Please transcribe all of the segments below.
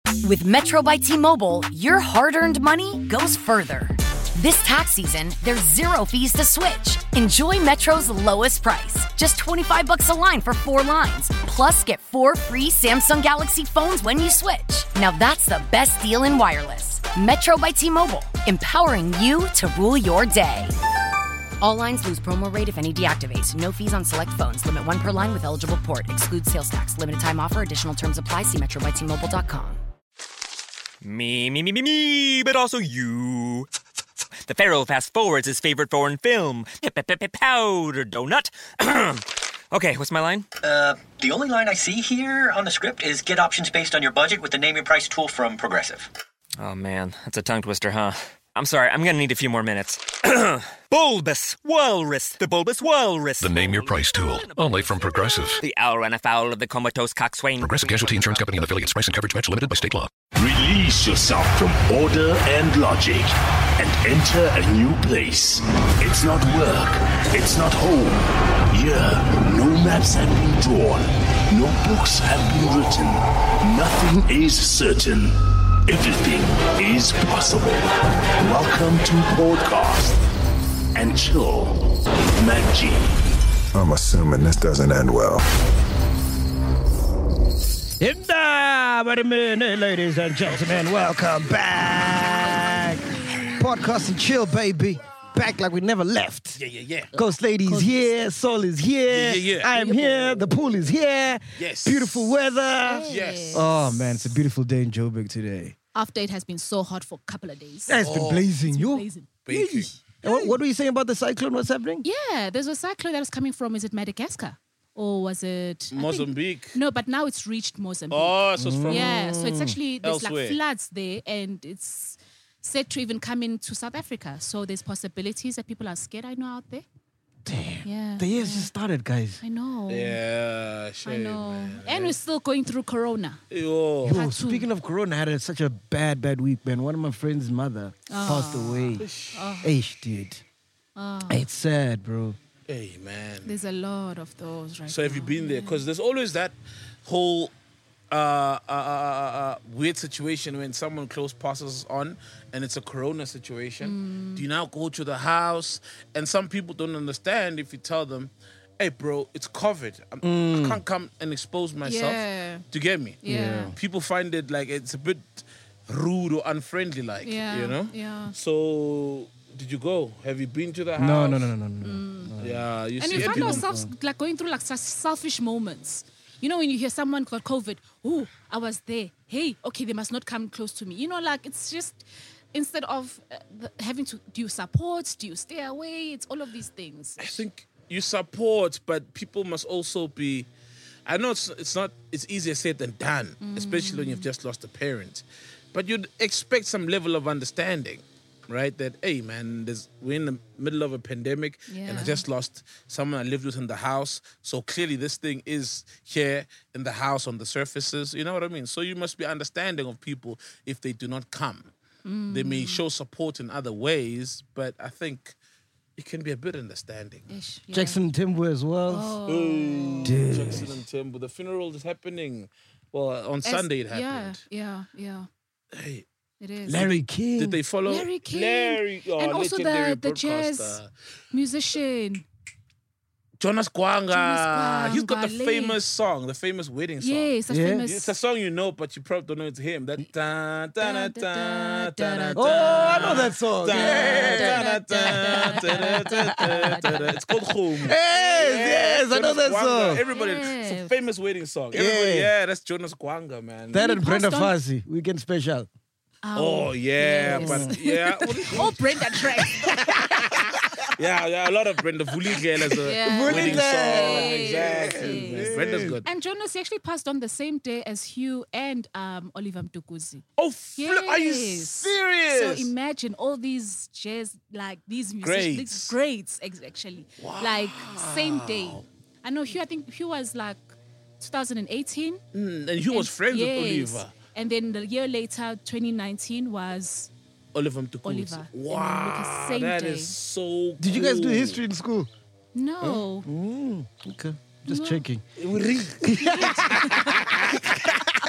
With Metro by T-Mobile, your hard-earned money goes further. This tax season, there's 0 fees to switch. Enjoy Metro's lowest price, just $25 a line for 4 lines. Plus, get 4 free Samsung Galaxy phones when you switch. Now that's the best deal in wireless. Metro by T-Mobile, empowering you to rule your day. All lines lose promo rate if any deactivates. No fees on select phones. Limit 1 per line with eligible port. Excludes sales tax. Limited time offer. Additional terms apply. See metrobytmobile.com. Me, but also you. The Pharaoh fast forwards his favorite foreign film, Powder Donut. Okay, what's my line? The only line I see here on the script is get options based on your budget with the Name Your Price tool from Progressive. Oh man, that's a tongue twister, huh? I'm sorry, I'm gonna need a few more minutes. Bulbous Walrus, the Bulbous Walrus. The Name Your Price tool, only from Progressive. The owl ran afoul of the comatose coxswain. Progressive Casualty Insurance Company and affiliates. Price and coverage match limited by state law. Release yourself from order and logic and enter a new place. It's not work. It's not home. Here, no maps have been drawn. No books have been written. Nothing is certain. Everything is possible. Welcome to Podcast and Chill with Mac G. I'm assuming this doesn't end well. Wait a minute, ladies and gentlemen. Welcome back. Podcast and Chill, baby. Back like we never left. Yeah. Ghost Lady's here. Soul is here. Yeah. I am here. The pool is here. Yes. Beautiful weather. Yes. Oh, man. It's a beautiful day in Joburg today. After it has been so hot for a couple of days. It's been blazing. Blazing. Baking. And what were you saying about the cyclone? What's happening? Yeah, there's a cyclone that was coming from, is it Madagascar? Or was it... Mozambique. No, but now it's reached Mozambique. Oh, so it's from... Yeah, so it's actually, there's elsewhere. like floods there and it's said to even come into South Africa. So there's possibilities that people are scared, I know, out there. Damn. Yeah. The year's just started, guys. I know. Yeah, I shame, know. man. And we're still going through Corona. Yo. Yo, Had to. speaking of Corona, I had such a bad week, man. One of my friend's mother passed away. Eish, dude. It's sad, bro. Hey, man. There's a lot of those right So have you now. been there? Because there's always that whole weird situation when someone close passes on and it's a Corona situation. Do you now go to the house? And some people don't understand if you tell them, hey, bro, it's COVID. I can't come and expose myself. Yeah. To get me? Yeah. People find it like it's a bit rude or unfriendly, like, Yeah. you know? Yeah. So, did you go? Have you been to the house? No. Yeah, you And see we find people- ourselves like going through like such selfish moments. You know, when you hear someone got COVID, oh, I was there. Hey, okay, they must not come close to me. You know, like it's just instead of having to, do you support? Do you stay away? It's all of these things. I think you support, but people must also be. I know it's easier said than done, especially when you've just lost a parent. But you'd expect some level of understanding, right? That, hey, man, we're in the middle of a pandemic and I Yeah. just lost someone I lived with in the house. So clearly this thing is here in the house on the surfaces. You know what I mean? So you must be understanding of people if they do not come. They may show support in other ways, but I think it can be a bit understanding. Ish, yeah. Jackson Timber as well. Ooh, Dude. Jackson and Timbo. The funeral is happening. Well, on Sunday it happened. Yeah. Hey, It is. Larry King. did they follow? Larry King. And also legendary the jazz broadcaster. musician. Jonas Gwanga. Jonas He's got the Gwanga. famous song, the famous wedding song. Yes, that's Yeah. famous. It's a song you know, but you probably don't know it's him. That da da da da da da. Oh, I know that song. It's called Home. Yes, I know that Jonas Gwanga. song. Everybody, it's a famous wedding song. Everybody, yeah, that's Jonas Gwanga, man. That and He Brenda passed on- Fassie, Weekend Special. Oh yeah, yes. but yeah, Oh, Brenda track. yeah, a lot of Brenda Vuligel as a Yeah. wedding song. Yes. Exactly, Yes. man. Brenda's good. And Jonas he actually passed on the same day as Hugh and Oliver Mtukudzi. Oh, are you Yes. serious? So imagine all these jazz, like these musicians, these greats, actually, like same day. I know Hugh. I think Hugh was like 2018, and Hugh was friends with Oliver. And then the year later, 2019 was Oliver Mtukudzi. Oliver. Wow, Like same that day. is so. Did you guys do cool. history in school? No. Okay, just checking.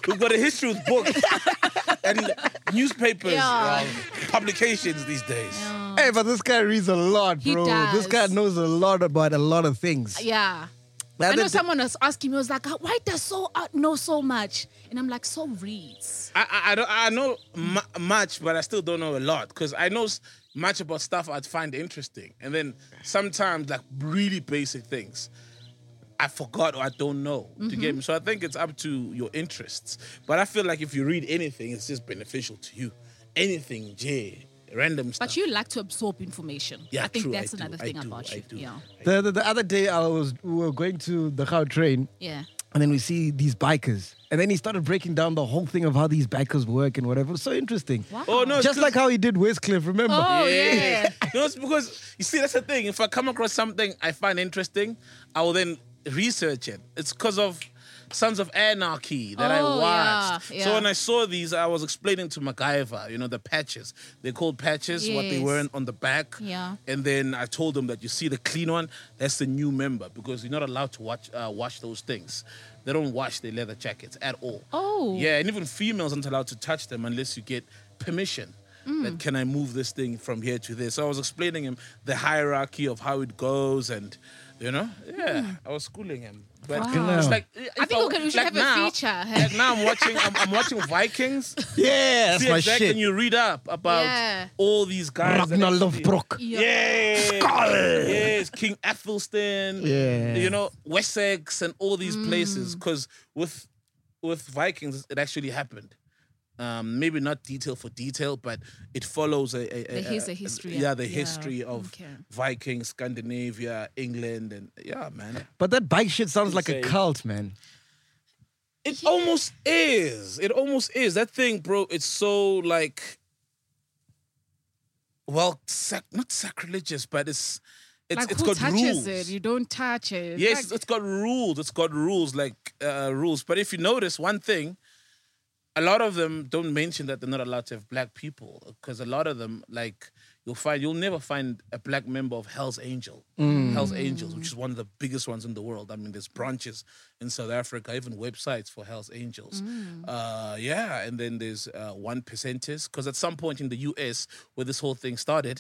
We've got a history with books and newspapers, publications these days. Hey, but this guy reads a lot, He bro. does. This guy knows a lot about a lot of things. Yeah. The I other know day- someone was asking me, was like, why does so know so much? And I'm like, so reads. I know much, but I still don't know a lot because I know much about stuff I'd find interesting. And then sometimes, like really basic things, I forgot or I don't know to get me. So I think it's up to your interests. But I feel like if you read anything, it's just beneficial to you. Anything, random stuff. But you like to absorb information. Yeah, I think true, that's I do, another I thing do, about I you. do. Yeah. The other day, we were going to the Gau train, Yeah. and then we see these bikers. And then he started breaking down the whole thing of how these bikers work and whatever. It was so interesting. Wow. Oh, no, Just like how he did Westcliff, remember? Oh, yeah. No, it's because, you see, that's the thing. If I come across something I find interesting, I will then research it. It's because of Sons of Anarchy that I Oh, watched. yeah, So yeah. when I saw these, I was explaining to MacGyver, the patches. They're called patches, what they Yes. wear on the back. Yeah. And then I told them that you see the clean one, that's the new member because you're not allowed to wash those things. They don't wash their leather jackets at all. Oh. Yeah, and even females aren't allowed to touch them unless you get permission. That can I move this thing from here to there? So I was explaining him the hierarchy of how it goes, and I was schooling him. But Wow. it's like I think we should have a feature. Like now I'm watching Vikings. Yeah, that's See, my exactly, shit. and you read up about Yeah. all these guys. that Ragnar actually- Lothbrok. Yes, King Athelstan. Yeah. Wessex and all these places. Because with Vikings, it actually happened. Maybe not detail for detail, but it follows Here's a history. the history of Vikings, Scandinavia, England, and man. But that bike shit sounds like a Insane. cult, man. It almost is. It almost is. That thing, bro, it's so like, well, not sacrilegious, but it's Like it's who got touches rules. it? You don't touch it. Yes, Like, it's got rules. It's got rules, like rules. But if you notice one thing, a lot of them don't mention that they're not allowed to have black people because a lot of them, like, you'll never find a black member of Hell's Angels, which is one of the biggest ones in the world. I mean, there's branches in South Africa, even websites for Hell's Angels. And then there's 1%ers because at some point in the US where this whole thing started,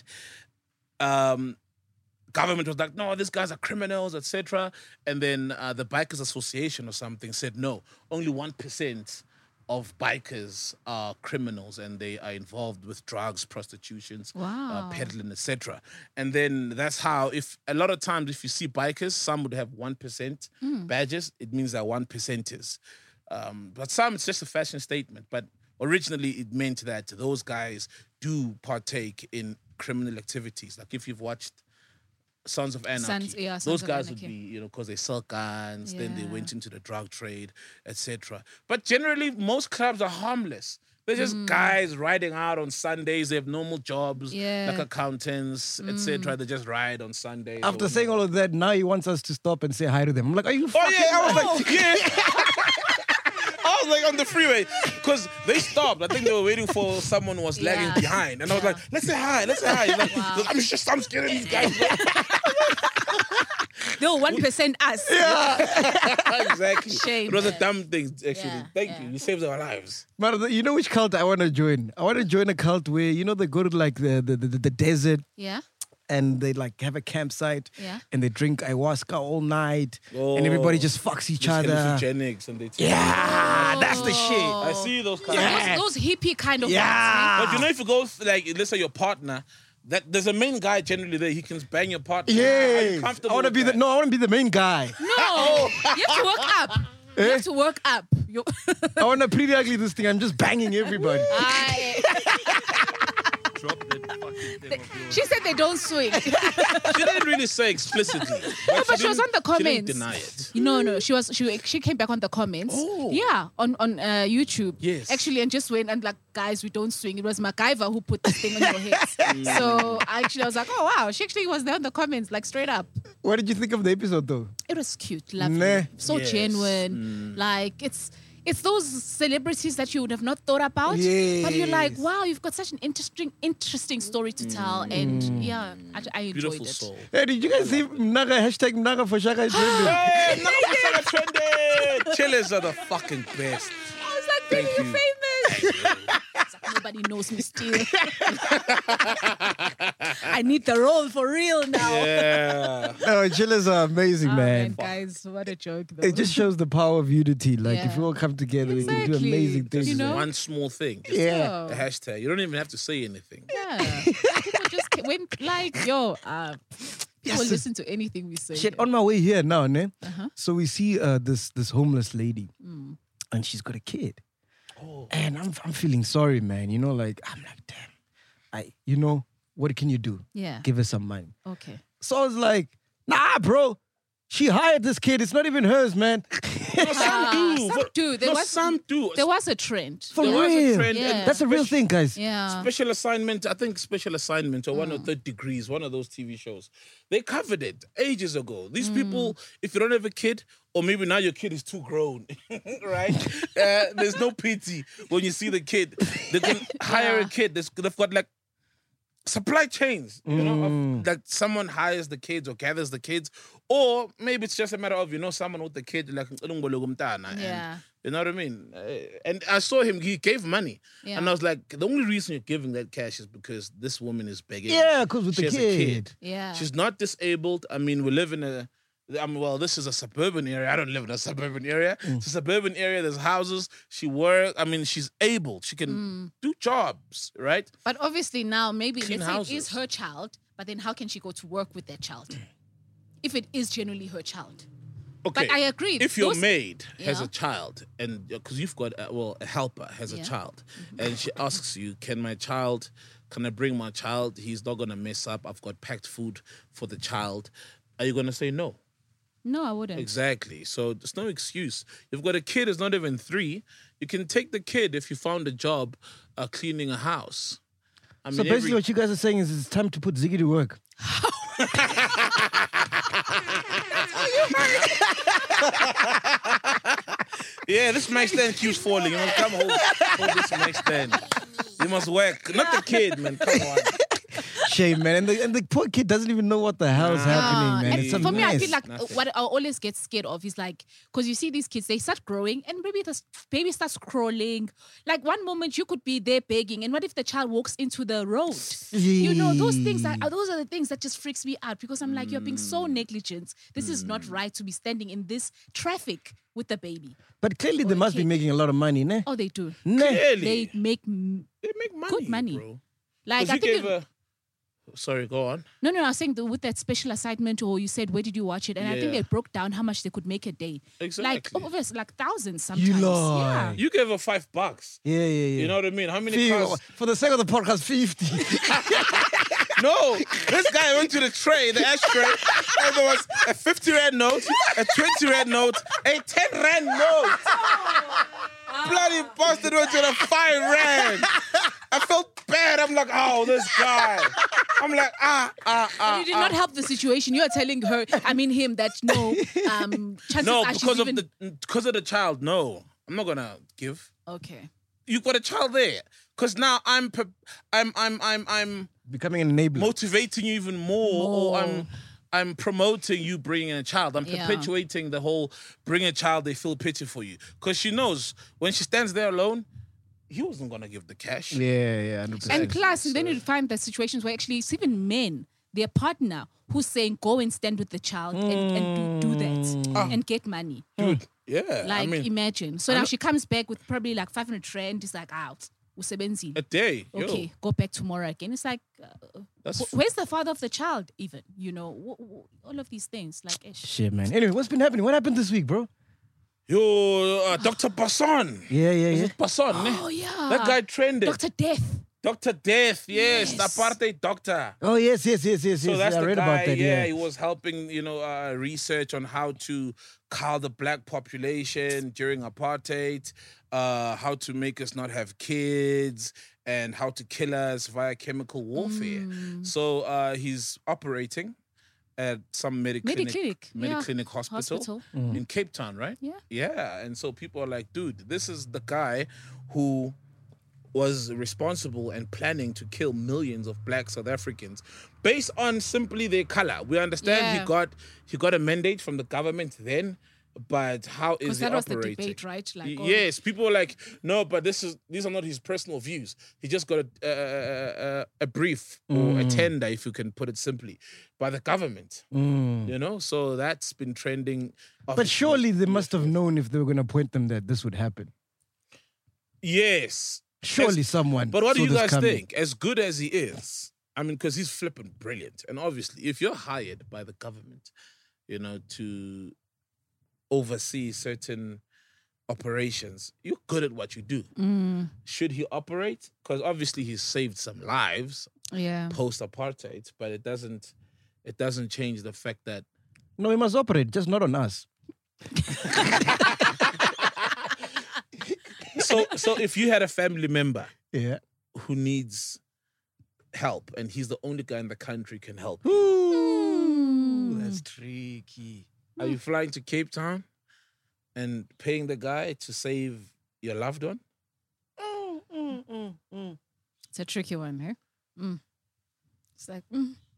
government was like, no, these guys are criminals, etc. And then the Bikers Association or something said, no, only 1% of bikers are criminals and they are involved with drugs, prostitutions, Wow. peddling, etc. And then that's how, if a lot of times if you see bikers, some would have 1% badges, it means they're 1%ers. But some, it's just a fashion statement. But originally it meant that those guys do partake in criminal activities. Like if you've watched Sons of Anarchy. Sons Those of guys would Anarchy. be, because they sell guns, then they Yeah. went into the drug trade, etc. But generally, most clubs are harmless. They're just guys riding out on Sundays. They have normal jobs, Yeah. like accountants, etc. They just ride on Sundays. After or saying all of that, now he wants us to stop and say hi to them. I'm like, are you Oh fucking yeah, I was like, yeah. I was like on the freeway because they stopped. I think they were waiting for someone who was lagging Yeah. behind, and I was like, "Let's say hi, let's say hi." He's like, Wow. I'm scared of these guys. No, 1% us. Exactly. Shame, It was a man. dumb thing, actually. Yeah, Thank yeah. you. You saved our lives. But you know which cult I want to join? I want to join a cult where, they go to like the desert Yeah. and they like have a campsite Yeah. and they drink ayahuasca all night and everybody just fucks each Just other. hallucinogenics and they Yeah, that's the shit. I see those kind of Those hippie kind of Yeah. But if you go, like, let's say your partner, that there's a main guy generally there. He can bang your partner. Are you Yes. comfortable I want to with be that? I want to be the main guy. No, you have to work up. You have to work up. I want to pretty ugly this thing. I'm just banging everybody. Drop that fucking thing of yours. She said they don't swing. She didn't really say explicitly. But she was on the She comments. didn't deny it. No, she came back on the comments. Oh. Yeah, on YouTube. Yes. Actually, and just went and like, guys, we don't swing. It was MacGyver who put this thing on your head. So I was like, oh wow, she actually was there on the comments, like straight up. What did you think of the episode though? It was cute, lovely, Nah. so Yes. genuine. Like it's those celebrities that you would have not thought about. But you're like, Yes. wow, you've got such an interesting story to tell. And yeah, I enjoyed Beautiful it. soul. Hey, did you guys see Mnaga Mnaga for Shaka? Hey, Naga trended. Chillers are the fucking best. I was like, Thank you you. famous. It's like, nobody knows me still. I need the role for real now. Yeah. Oh, chillers are amazing, Oh, man. guys, what a joke, though. It just shows the power of unity. Like, if Yeah. we all come together, we can do Exactly. amazing This things. You is know? one small thing. Just Yeah. a hashtag. You don't even have to say anything. Yeah. People just went like, yo, people Yes. listen to anything we say. Shit, on my way here now, ne? Uh-huh. So we see this homeless lady, and she's got a kid. And I'm feeling sorry, man. You know, like, I'm like, damn. What can you do? Yeah. Give her some money. Okay. So I was like, nah, bro. She hired this kid. It's not even hers, man. Some do. There Some do. There was a trend. For There was a real. trend, Yeah. and That's a real thing, guys. Yeah. Special Assignment, I think Special Assignment or 103rd Degrees, one of those TV shows. They covered it ages ago. These people, if you don't have a kid, or maybe now your kid is too grown, right? There's no pity when you see the kid. They can hire a kid. They've got like supply chains, you know, of, like someone hires the kids or gathers the kids, or maybe it's just a matter of, someone with the kid, like, Yeah. you know what I mean? And I saw him, he gave money. Yeah. And I was like, the only reason you're giving that cash is because this woman is begging. Yeah, because with She the has a kid. Yeah. She's not disabled. I mean, we live in this is a suburban area. I don't live in a suburban area. It's a suburban area. There's houses. She works. I mean, she's able. She can do jobs, right? But obviously now, maybe Clean let's say it houses. is her child, but then how can she go to work with that child? If it is genuinely her child. Okay. But I agree. If your Those- maid has Yeah. a child, and because you've got a helper has a Yeah. child, and she asks you, "Can I bring my child? He's not gonna mess up. I've got packed food for the child." Are you gonna say no? No, I wouldn't. Exactly. So there's no excuse. You've got a kid who's not even 3. You can take the kid if you found a job cleaning a house. I So basically, what you guys are saying is it's time to put Ziggy to work. yeah, this mic stand keeps falling. You must come hold this mic stand. You must work. Not the kid, man. Come on. Shame, man. And the poor kid doesn't even know what the hell's happening, man. And It's a for me, I mess. feel like what I always get scared of is like, because you see these kids, they start growing and maybe the baby starts crawling. Like one moment you could be there begging, and what if the child walks into the road? You know, those are the things that just freaks me out because I'm like, you're being so negligent. This is not right to be standing in this traffic with the baby. But clearly they must be kid. making a lot of money, ne? Oh, they do. Ne? Clearly. They make They make money, good money. bro. Like 'Cause I you think gave a... Sorry, go on. No, I was saying with that special assignment, or you said, where did you watch it? And I think Yeah. they broke down how much they could make a day. Exactly. Like, obviously, like thousands sometimes. You Yeah. lie. You gave her $5. Yeah. You know what I mean? How many cars? For the sake of the podcast, 50. No, this guy went to the tray, the ashtray, and there was a 50 Rand note, a 20 Rand note, a 10 Rand note. Bloody bastard went to the 5 Rand. I felt bad. I'm like, oh, this guy. I'm like, You did not help the situation. You are telling him that no, chances No, are because of the child. No, I'm not gonna give. Okay. You've got a child there, because now I'm Becoming an enabler. motivating you even more. Or I'm promoting you bringing a child. I'm Yeah. perpetuating the whole bring a child, they feel pity for you. Because she knows when she stands there alone, he wasn't going to give the cash. Yeah, 100%. And plus, then you find the situations where actually it's even men, their partner, who's saying, go and stand with the child and do that and get money. Dude, yeah. Like, I mean, imagine. So now she comes back with probably like 500 Rand. It's like, out. a day. Yo, Okay, go back tomorrow again. It's like, that's where's the father of the child even? You know, all of these things. Like, Shit, man. Anyway, what's been happening? What happened this week, bro? Yo, Dr. Basson. Yeah. Basson, ne? oh, yeah. That guy trended. Dr. Death. Dr. Death, yes, the Yes. apartheid doctor. Oh, yes. So that's I the read guy, about that, he was helping, research on how to cull the black population during apartheid, how to make us not have kids, and how to kill us via chemical warfare. So he's operating at some Mediclinic hospital in Cape Town, right? Yeah. Yeah, and so people are like, dude, this is the guy who was responsible and planning to kill millions of black South Africans based on simply their color. We understand Yeah. he got a mandate from the government then. but how is Because he that was the operating? debate, right? Like, Yes, people were like, no, but these are not his personal views. He just got a brief or a tender, if you can put it simply, by the government. You know, so that's been trending. But surely they must have known if they were going to appoint them that this would happen. Yes. Surely someone. But what do saw you this guys coming. think? As good as he is, I mean, because he's flipping brilliant. And obviously, if you're hired by the government, you know, to oversee certain operations, you're good at what you do. Should he operate? Because obviously he's saved some lives Yeah. post-apartheid, but it doesn't change the fact that No, he must operate, just not on us. so if you had a family member Yeah. who needs help and he's the only guy in the country can help, Ooh, that's tricky. are you flying to Cape Town and paying the guy to save your loved one? It's a tricky one, eh? It's like,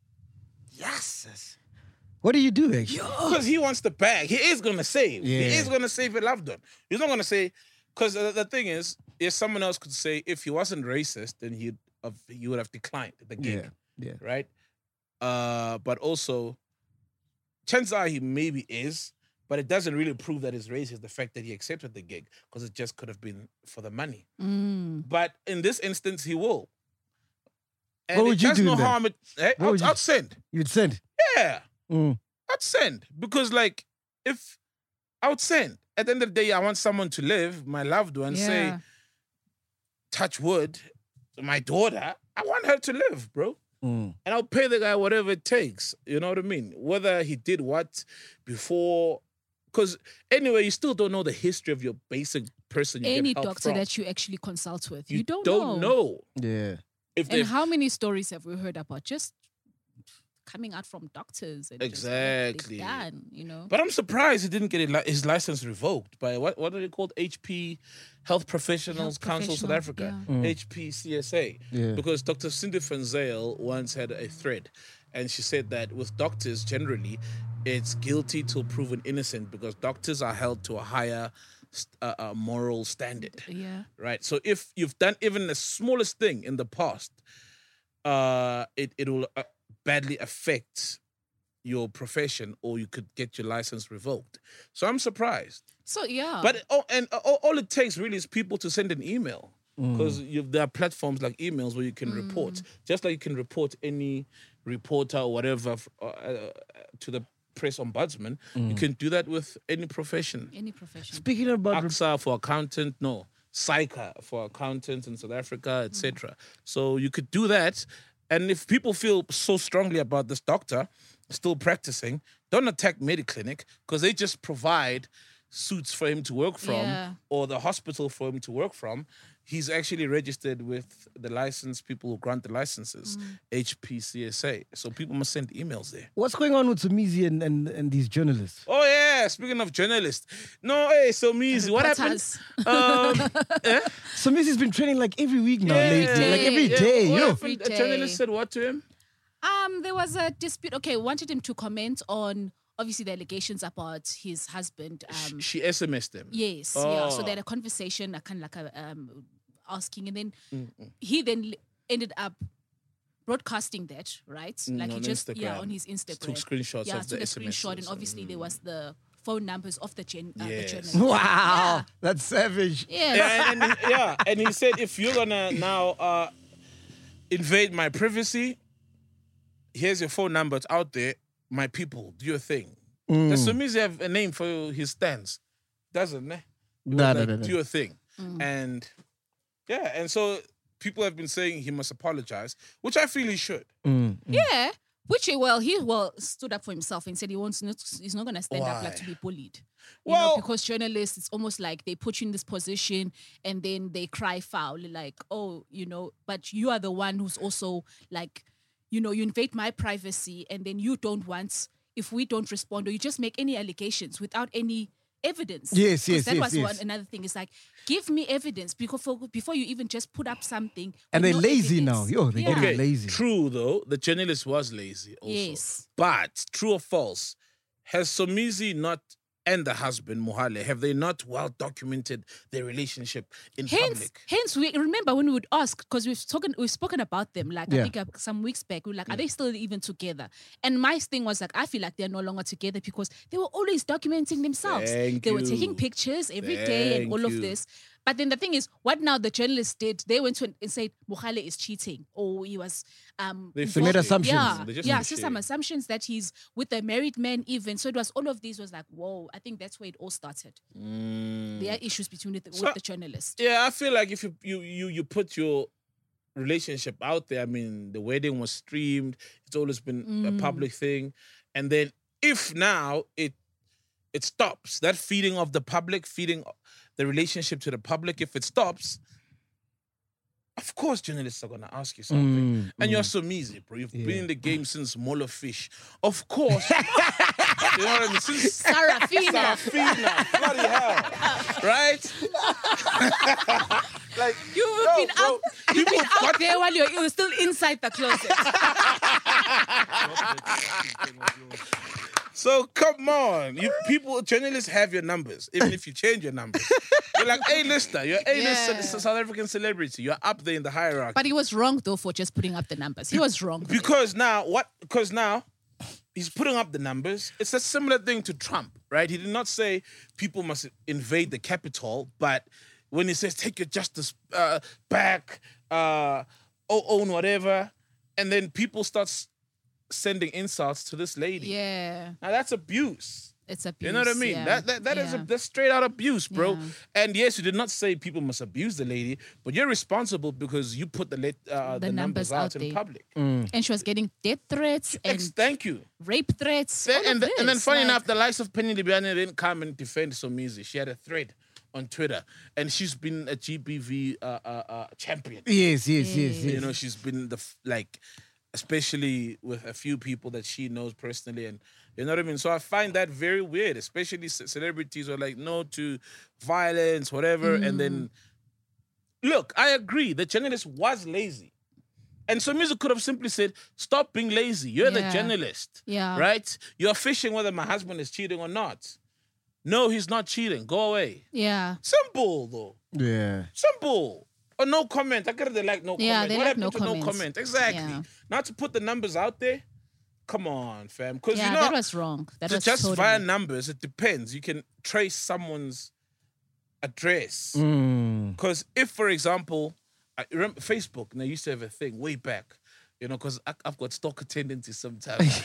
Yes. What do you do, actually? Because he wants the bag. He is going to save. Yeah. He is going to save your loved one. He's not going to say, because the thing is, if someone else could say, if he wasn't racist, then he would have declined the gig. Yeah. Right? But also, chances are he maybe is, but it doesn't really prove that he's racist, the fact that he accepted the gig, because it just could have been for the money. But in this instance, he will. And What would you does do no then? harm. What would you- I'd send. You'd send. Yeah. Mm. I'd send. Because, like, if I would send. At the end of the day, I want someone to live, my loved one, say, yeah. touch wood, my daughter, I want her to live, bro. Mm. And I'll pay the guy whatever it takes. You know what I mean? Whether he did what before. Because anyway, you still don't know the history of your basic person you Any get help doctor from. that you actually consult with, You you don't know. Yeah. If And they how many stories have we heard about just coming out from doctors and just what they've Exactly. done, you know? But I'm surprised he didn't get his license revoked by what are they called? HP Health Professionals Health Council South Professional, Africa, yeah. HPCSA. Yeah. Because Dr. Cindy van Zyl once had a thread, and she said that with doctors generally, it's guilty till proven innocent because doctors are held to a higher moral standard. Yeah. Right. So if you've done even the smallest thing in the past, it will badly affect your profession, or you could get your license revoked. So I'm surprised. So, yeah. But all it takes really is people to send an email, because there are platforms like emails where you can report, just like you can report any reporter or whatever to the press ombudsman. You can do that with any profession. Any profession. Speaking about AXA for accountant, no. SAICA for accountants in South Africa, etc. So you could do that. And if people feel so strongly about this doctor still practicing, don't attack Mediclinic, because they just provide suits for him to work from, Yeah. or the hospital for him to work from. He's actually registered with the license, people who grant the licenses, HPCSA. So people must send emails there. what's going on with Somizi and these journalists. Oh, yeah. Speaking of journalists. No, hey, so easy. What happened? Reporters. Somizi's been training like every week now Yeah. lately. Like every Yeah. day, What you know. happened? Every A journalist day. said what to him? There was a dispute. Okay, wanted him to comment on, obviously, the allegations about his husband. She SMS'd him. Yes, yeah. So Oh. they had a conversation, kind of like asking, and then he then ended up broadcasting that, right? Like he on just Instagram. on his Instagram. Took screenshots yeah, of the took a screenshot, and SMSs. obviously there was the phone numbers of the Yes. journalist. Wow, that's savage. Yes. And he said, if you're gonna now invade my privacy, here's your phone number. It's out there. My people, do your thing. Does Somizi have a name for his stance? Doesn't, eh? No. Do your thing. And yeah, and so people have been saying he must apologize, which I feel he should. Yeah. Which he stood up for himself and said he's not gonna stand up like to be bullied. You know, Well- because journalists, it's almost like they put you in this position and then they cry foul, like, oh, you know, but you are the one who's also like, you know, you invade my privacy, and then you don't want, if we don't respond, or you just make any allegations without any evidence. Yes, 'Cause yes, that yes, was yes. another thing. It's like, give me evidence before you even just put up something. And with they're no lazy now. evidence. Yo, they're Yeah. getting lazy. True, though, the journalist was lazy also. Yes. But, true or false, has Somizi not and the husband, Mohale, have they not well documented their relationship in public? Hence, we remember when we would ask, because we've spoken about them, like I think some weeks back, we were like, are they still even together? And my thing was like, I feel like they're no longer together because they were always documenting themselves. They were taking pictures every day and all of this. But then the thing is, what now the journalists did, they went to and said, Mohale is cheating. Or he was... they made assumptions. Yeah, so some assumptions that he's with a married man even. So it was all of these was like, whoa, I think that's where it all started. There are issues between with the journalists. Yeah, I feel like if you put your relationship out there, I mean, the wedding was streamed. It's always been a public thing. And then if now it stops, that feeding of the public, feeding the relationship to the public, if it stops, of course journalists are going to ask you something. And you're so easy, bro. You've been in the game since Molo Fish. Of course. You know what I mean? Since Sarafina. Bloody hell. Right? Like, You've been out there while you were still inside the closet. So come on, journalists have your numbers, even if you change your numbers. You're like A-lister, you're A-list South African celebrity. You're up there in the hierarchy. But he was wrong though for just putting up the numbers. He was wrong. Because now he's putting up the numbers. It's a similar thing to Trump, right? He did not say people must invade the Capitol, but when he says take your justice back, own whatever, and then people start sending insults to this lady. Yeah. Now that's abuse. It's abuse. You know what I mean? Yeah. That's straight out abuse, bro. Yeah. And yes, you did not say people must abuse the lady, but you're responsible because you put the numbers out in public. And she was getting death threats and thank you. Rape threats. And then funny enough, the likes of Penny Libiane didn't come and defend Somizi. She had a thread on Twitter, and she's been a GBV champion. Yes. You know, she's been especially with a few people that she knows personally, and you know what I mean? So I find that very weird, especially celebrities are like, no to violence, whatever. And then, look, I agree, the journalist was lazy. And so music could have simply said, stop being lazy. You're the journalist, right? You're fishing whether my husband is cheating or not. No, he's not cheating. Go away. Yeah. Simple, though. Yeah. Simple. Or no comment. I get it, they like no comment. Yeah, they what like no comment? No comment. Exactly. Yeah. Not to put the numbers out there. Come on, fam. Because you know, that was wrong. That was just totally... via numbers, it depends. You can trace someone's address. Because if, for example, I remember Facebook, and I used to have a thing way back, you know, because I've got stalker tendencies sometimes.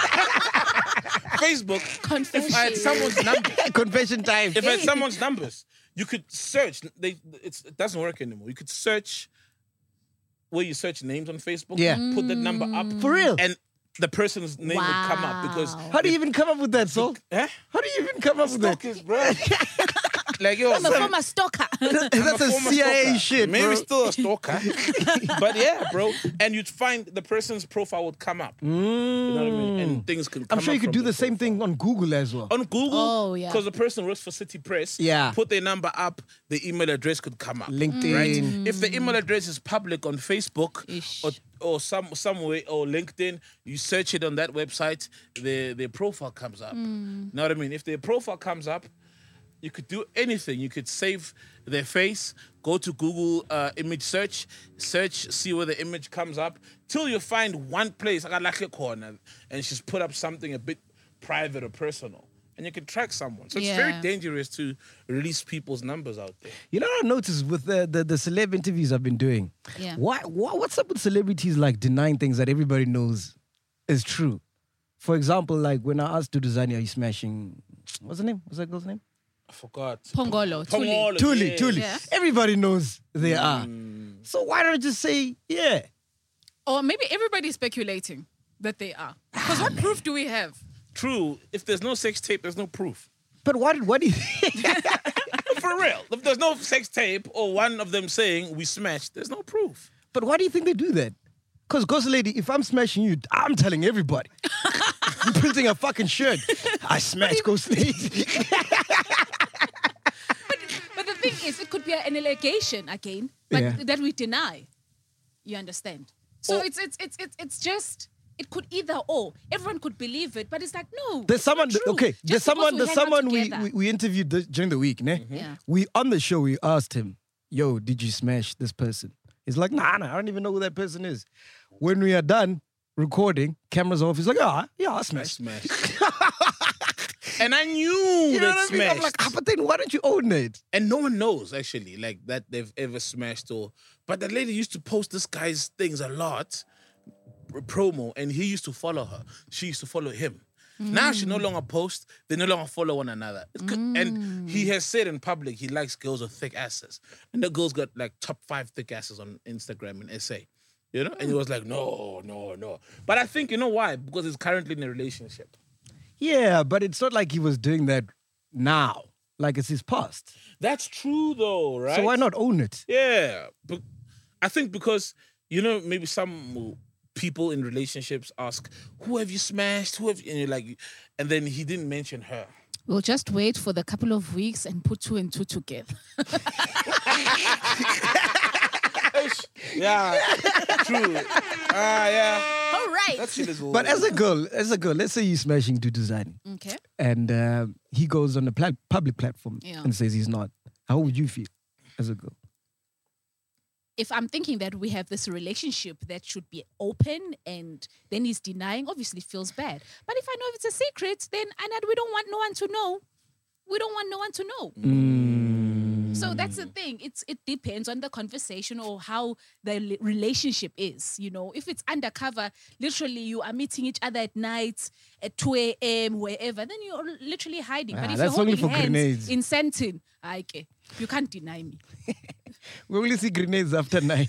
Facebook, Confession. if I had someone's number. Confession time. If I had someone's numbers, you could search. It doesn't work anymore. You could search where you search names on Facebook. Yeah. Put the number up. For real? And the person's name would come up because... How do you even come up with that, Sol? Huh? How do you even come up with that? Stalkers, bro. Like, yo, I'm a former stalker. That's a CIA stalker. shit, Maybe bro. still a stalker. But yeah, bro. And you'd find the person's profile would come up. You know what I mean? And things can come I'm sure up you could from do the same thing on Google as well. On Google, Oh, yeah. because the person works for City Press, Yeah. put their number up, the email address could come up. LinkedIn. Right? If the email address is public on Facebook Ish. or some way, or LinkedIn, you search it on that website, their profile comes up. You know what I mean? If their profile comes up, you could do anything. You could save their face, go to Google image search, see where the image comes up, till you find one place, like a corner, and she's put up something a bit private or personal. And you can track someone. So it's very dangerous to release people's numbers out there. You know what I noticed with the celeb interviews I've been doing? Yeah. What's up with celebrities like denying things that everybody knows is true? For example, like when I asked Duduzani, are you smashing... What's her name? What's that girl's name? I forgot. Pongolo. Pongolo. Tuli. Yeah. Everybody knows they are. So why don't I just say, yeah? Or maybe everybody's speculating that they are. Because what proof do we have? True. If there's no sex tape, there's no proof. But what do you... For real. If there's no sex tape or one of them saying we smashed, there's no proof. But why do you think they do that? Because, Ghost Lady, if I'm smashing you, I'm telling everybody. I'm printing a fucking shirt. I smashed Ghost Lady. But the thing is, it could be an allegation again, but Yeah. that we deny. You understand? So it's just it could either or. Everyone could believe it, but it's like, no. There's it's not someone, true. okay, Just there's because someone we hang out together. we interviewed during the week, ne? Yeah. We, on the show, we asked him, yo, did you smash this person? He's like, nah, I don't even know who that person is. When we are done recording, cameras off, he's like, yeah, I smashed. And I knew You know that what I mean? I'm smashed. like, but then why don't you own it? And no one knows, actually, like, that they've ever smashed or... But that lady used to post this guy's things a lot, promo, and he used to follow her. She used to follow him. Now she no longer posts. They no longer follow one another. It's good. And he has said in public he likes girls with thick asses. And the girl's got, like, top 5 thick asses on Instagram and SA. You know? And he was like, no. But I think, you know why? Because he's currently in a relationship. Yeah, but it's not like he was doing that now. Like it's his past. That's true, though, right? So why not own it? Yeah. But I think because, you know, maybe some people in relationships ask, who have you smashed? And you're like, and then he didn't mention her. We'll just wait for the couple of weeks and put 2 and 2 together. Yeah, true. Yeah. All right. That shit is But as a girl, let's say you're smashing due to Zani. Okay. And he goes on a public platform Yeah. and says he's not. How would you feel as a girl? If I'm thinking that we have this relationship that should be open and then he's denying, obviously feels bad. But if I know it's a secret, then we don't want no one to know. We don't want no one to know. So that's the thing. It depends on the conversation or how the relationship is. You know, if it's undercover, literally you are meeting each other at night at 2 a.m. wherever, then you're literally hiding. But if that's you're only holding for hands grenades. in Sentin, okay, you can't deny me. We only see grenades after 9.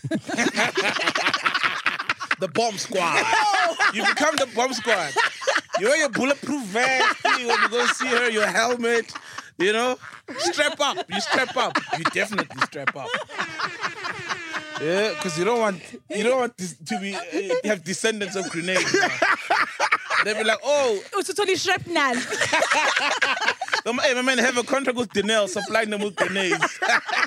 The bomb squad. You become the bomb squad. You wear your bulletproof vest. You go see her, your helmet. You know, strap up. You strap up. You definitely strap up. Yeah, because you don't want this to be have descendants of grenades. You know? They'll be like, oh, It's totally shrapnel. hey, my man, have a contract with Denel, supplying them with grenades.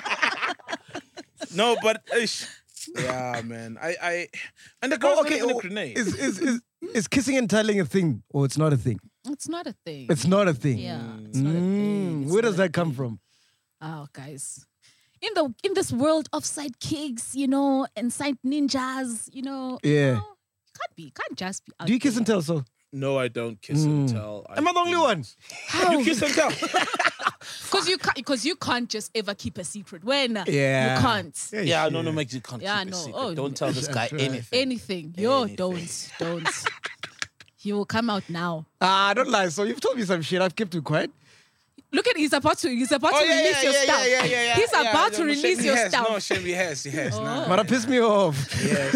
No, but yeah, man. I and the girl's not even a grenade. Is kissing and telling a thing or it's not a thing? It's not a thing. It's not a thing. Yeah, it's not a thing. It's Where does not a that come thing. from? Oh, guys. In this world of sidekicks, you know, and side ninjas, you know. Yeah. You can't just be out Do you kiss and there. tell so? No, I don't kiss and tell. Am I the only one? You kiss and tell. Because you can't just ever keep a secret. When Yeah. you can't. Yeah, no, make you can't Yeah, keep a no. secret. Oh, Don't tell this guy anything. Anything. Anything. Don't. He will come out now. Don't lie. So you've told me some shit. I've kept it quiet. Look at he's about to release your stuff. He's about to release your stuff. No, Shem, he has. Nah. But it pissed me off. Yes.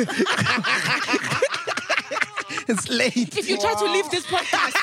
It's late. If you try to leave this podcast.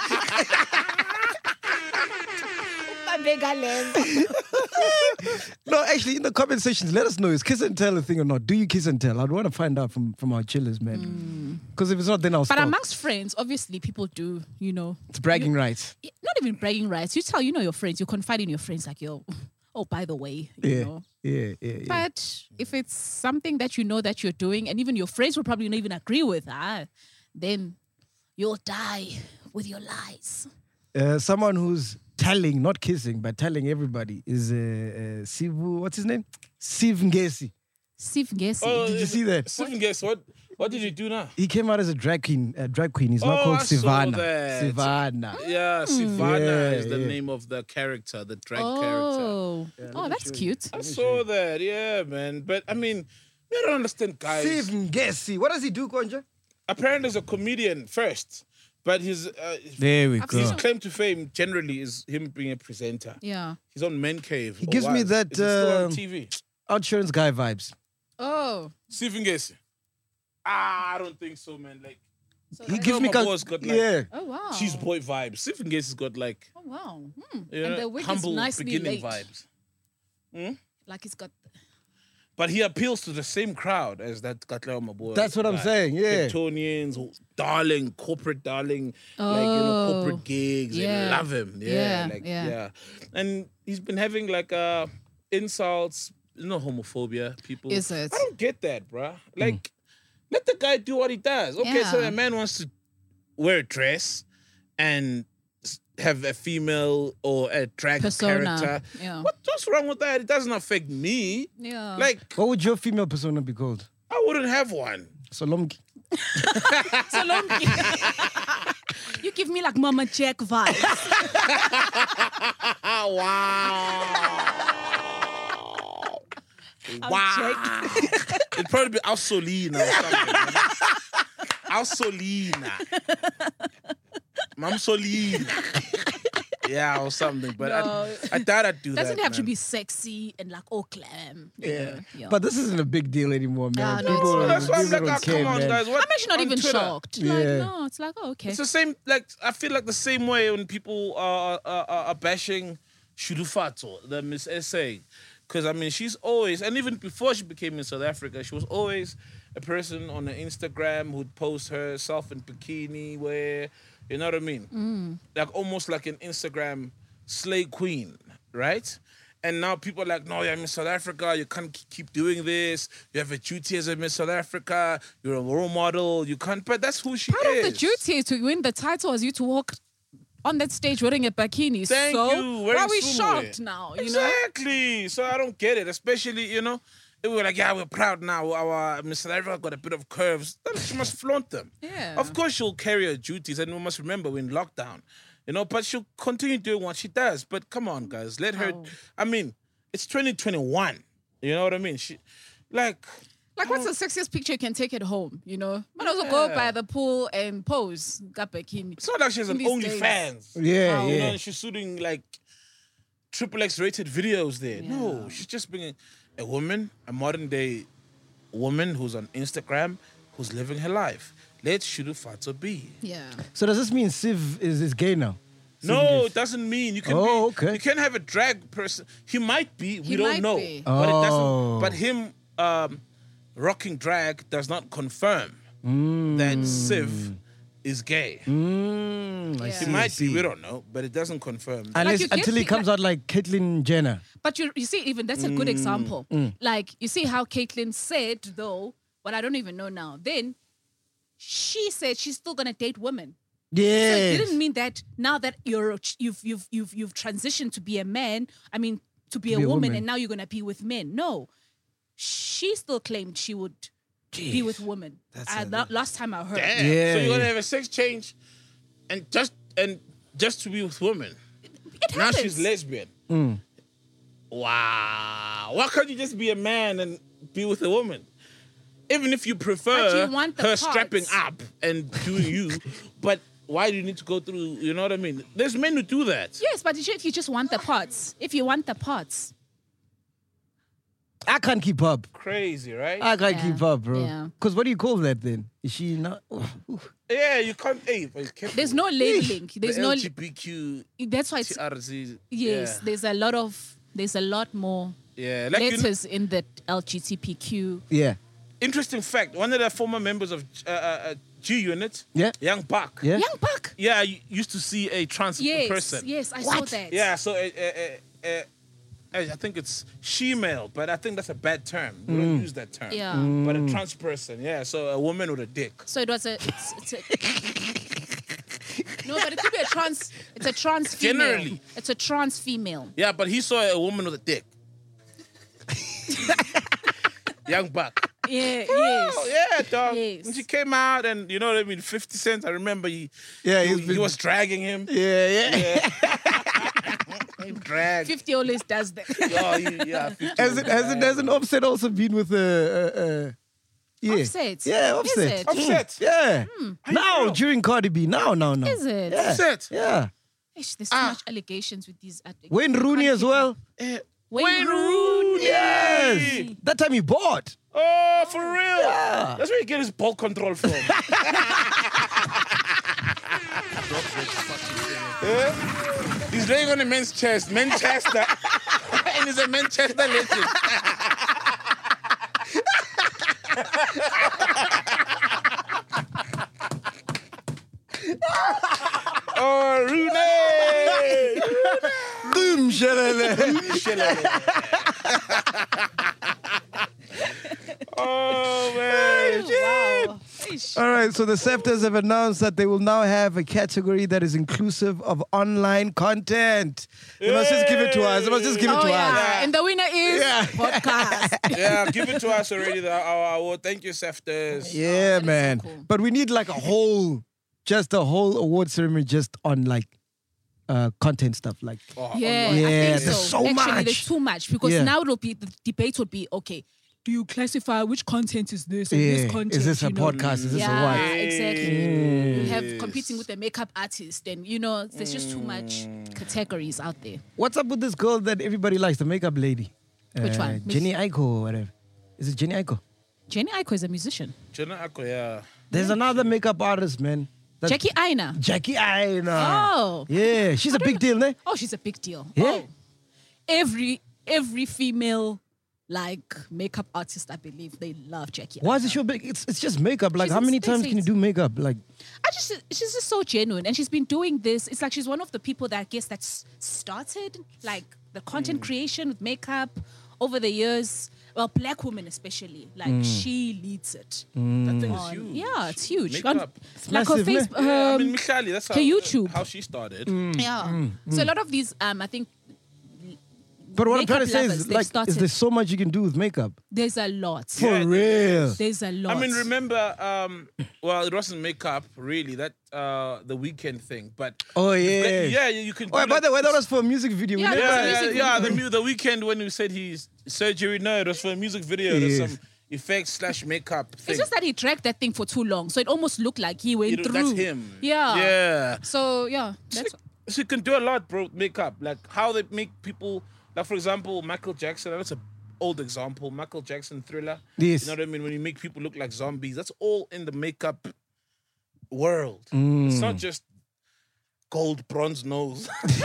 No, actually, in the comment sections, let us know, is kiss and tell a thing or not? Do you kiss and tell? I'd want to find out from our chillers, man. Because if it's not, then I'll But stop. amongst friends, obviously, people do, you know. It's bragging rights. Not even bragging rights. You tell, your friends, you confide in your friends like, yo, oh, by the way, you know. Yeah. But if it's something that you know that you're doing, and even your friends will probably not even agree with, then you'll die with your lies. Someone who's telling, not kissing, but telling everybody is Sivu, what's his name? Siv Ngesi. Steve Ngesi. Oh, Did you see that? Stephen, guess what? What did you do now? He came out as a drag queen. He's not called I saw Sivana. that. Sivana. Yeah, Sivana Yeah, is the yeah. name of the character, the drag character. Oh, that's cute. I saw that, yeah, man. But I mean, I don't understand, guys. Siv Ngesi. What does he do, Konja? Apparently, he's a comedian first, but his There we his claim to fame generally is him being a presenter. Yeah. He's on Men Cave. He gives me that, Is it still on TV. Outsurance guy vibes. Oh. Stephen Ngesi. I don't think so, man. Like He gives me boss got like yeah. Oh, wow. cheese boy vibes. Stephen Ngesi's got like Oh, wow. you And know, the wig is humble nicely beginning laid. vibes. Like he's got... But he appeals to the same crowd as that Katleo Maboa. That's what I'm guy. saying, yeah. Kryptonians, corporate darling, Oh. corporate gigs. Yeah. They love him. Yeah. And he's been having like insults, homophobia, people. Is it? I don't get that, bruh. Like, Let the guy do what he does. Okay, so Yeah. a man wants to wear a dress and have a female or a drag Persona. character. Yeah. What's wrong with that? It doesn't affect me. Yeah. Like, What would your female persona be called? I wouldn't have one. Solomki. So long. You give me like Mama Jack vibes. Wow. It'd probably be Ausolina or something. Ausolina. Mamsolina. Yeah, or something. But No. I thought I'd do that. Doesn't have to man. be sexy and like all glam. Yeah. Yeah. But this isn't a big deal anymore, man. Yeah, no, People, That's why I'm people like, don't oh, care, come on, man. guys. What, I'm actually not on even Twitter? shocked. Yeah. Like, no, it's like, oh, okay. It's the same, like, I feel like the same way when people are bashing Shudufato, the Miss SA. Because, I mean, she's always, and even before she became in South Africa, she was always a person on the Instagram who'd post herself in bikini wear, you know what I mean? Like, almost like an Instagram slay queen, right? And now people are like, no, you're Miss South Africa, you can't keep doing this, you have a duty as a Miss South Africa, you're a role model, you can't, but that's who she Part is. of the duty to win the title was you to walk on that stage wearing a bikini. Thank so you. why Wearing are we swimwear. shocked now? You know? Exactly. So I don't get it. Especially, you know, they were like, yeah, we're proud now. Our Miss South Africa got a bit of curves. Then she must flaunt them. Yeah. Of course she'll carry her duties, and we must remember we're in lockdown. You know, but she'll continue doing what she does. But come on, guys. Let her... I mean, it's 2021. You know what I mean? She... Like, what's the sexiest picture you can take at home? You know? Might also go by the pool and pose. Got bikini. it's not like she's an These days. OnlyFans. Yeah, You know, yeah. and she's shooting like XXX rated videos there. No, she's just being a woman, a modern day woman who's on Instagram, who's living her life. Let Shudufato be. Yeah. So does this mean Siv is gay now? No, it doesn't mean you can be. okay. You can have a drag person. He might be. We He don't might know. be. But it Oh. doesn't. But him rocking drag does not confirm that Siv is gay. I Yeah. He see, might I see. be. We don't know. But it doesn't confirm. Unless, you get until he the- comes out like Caitlyn Jenner. But you see, even that's a good example. Like, you see how Caitlyn said, though, but I don't even know now. Then she said she's still gonna date women. So it Yeah. didn't mean that now that you've transitioned to be a man. I mean, to be a woman, and now you're gonna be with men. No, she still claimed she would be with women. Last time I heard. Damn. Yeah, So you're gonna yeah. have a sex change, and just to be with women. It Now happens. she's lesbian. Wow. Why can't you just be a man and be with a woman? Even if you prefer But you want the her parts. strapping up and doing you, but why do you need to go through? You know what I mean? There's men who do that. Yes, but if you just want the parts, if you want the parts, I can't keep up. Crazy, right? I can't Yeah. keep up, bro. Yeah. Because what do you call that then? Is she not? Yeah, you can't. Hey, but careful. there's no labeling. There's the no. LGBTQ, That's why it's TRZ. yes. Yeah. There's a lot more Yeah. Like you know, letters in the LGBTQ. Yeah. interesting fact. One of the former members of G Unit, Yeah. Young Buck. Yeah. Young Buck. Yeah, you used to see a trans Yes, person. yes, I saw that. Yeah, so I think it's she-male, but I think that's a bad term. We don't use that term. Yeah. But a trans person, yeah. So a woman with a dick. So it was a. It's a no, but it could be a trans. It's a trans female. Generally. It's a trans female. Yeah, but he saw a woman with a dick. Young Buck. Yeah. Oh, Yes. yeah, dog. Yes. When she came out and, you know what I mean, 50 Cent, I remember he was dragging him. Yeah. Drag. 50 always does that. Oh, yeah, 50 Hasn't Offset also been with yeah. Offset? Yeah, Is Offset. it? Offset. Yeah. Are you Now real? during Cardi B. Now. Is it? Yeah. Offset. Yeah. Ish, there's too much allegations with these. Wayne Rooney as well. Wayne Rooney. Yes. That time he bought. Oh, for real? Yeah. That's where he get his ball control from. Yeah? He's laying on a man's chest, Manchester, and he's a Manchester legend. Oh, Rooney! Boom, shalala. Oh, man. Wow. All right, so the SEFTAs have announced that they will now have a category that is inclusive of online content. They must just give it to us. They must just give it to us. And the winner is podcast. Yeah, give it to us already. Our award. Thank you, SEFTAs. Yeah, man. So cool. But we need like a whole award ceremony just on like content stuff. Like, I think so. There's so Actually, much. there's too much because now the debate would be, okay, do you classify which content is this and this content? Is this a podcast? Is this a what? Yeah, exactly. You have competing with a makeup artist and, there's just too much categories out there. What's up with this girl that everybody likes, the makeup lady? Which one? Jenny Aiko or whatever. Is it Jenny Aiko? Jenny Aiko is a musician. Jenny Aiko, yeah. There's another makeup artist, man. Jackie Aina. Jackie Aina. Oh. Yeah, she's a big deal, ne? Oh, she's a big deal. Yeah. Oh. Every female makeup artist, I believe, they love Jackie. Why is it so big? It's just makeup. Like, how many times can you do makeup? Like, she's just so genuine, and she's been doing this. It's like she's one of the people that I guess that's started like the content creation with makeup over the years. Well, black women especially, she leads it. That thing is huge. Yeah, it's huge. Makeup. Like her face, I mean, Michali, that's YouTube. How she started. Yeah. So a lot of these, I think. But what I'm trying to say lovers, is there so much you can do with makeup? There's a lot. For real. There's a lot. I mean, remember, it wasn't makeup, really, that the Weekend thing, but... Oh, yeah. Yeah, you can... Oh, by the way, that was for a music video. The Weekend when we said he's surgery, no, it was for a music video. There's some effects/makeup thing. It's just that he dragged that thing for too long, so it almost looked like he went through. That's him. Yeah. Yeah. So, yeah. That's... So you can do a lot, bro, makeup. Like, how they make people... Like, for example, Michael Jackson, that's an old example. Michael Jackson Thriller. Yes. You know what I mean? When you make people look like zombies, that's all in the makeup world. It's not just gold bronze nose.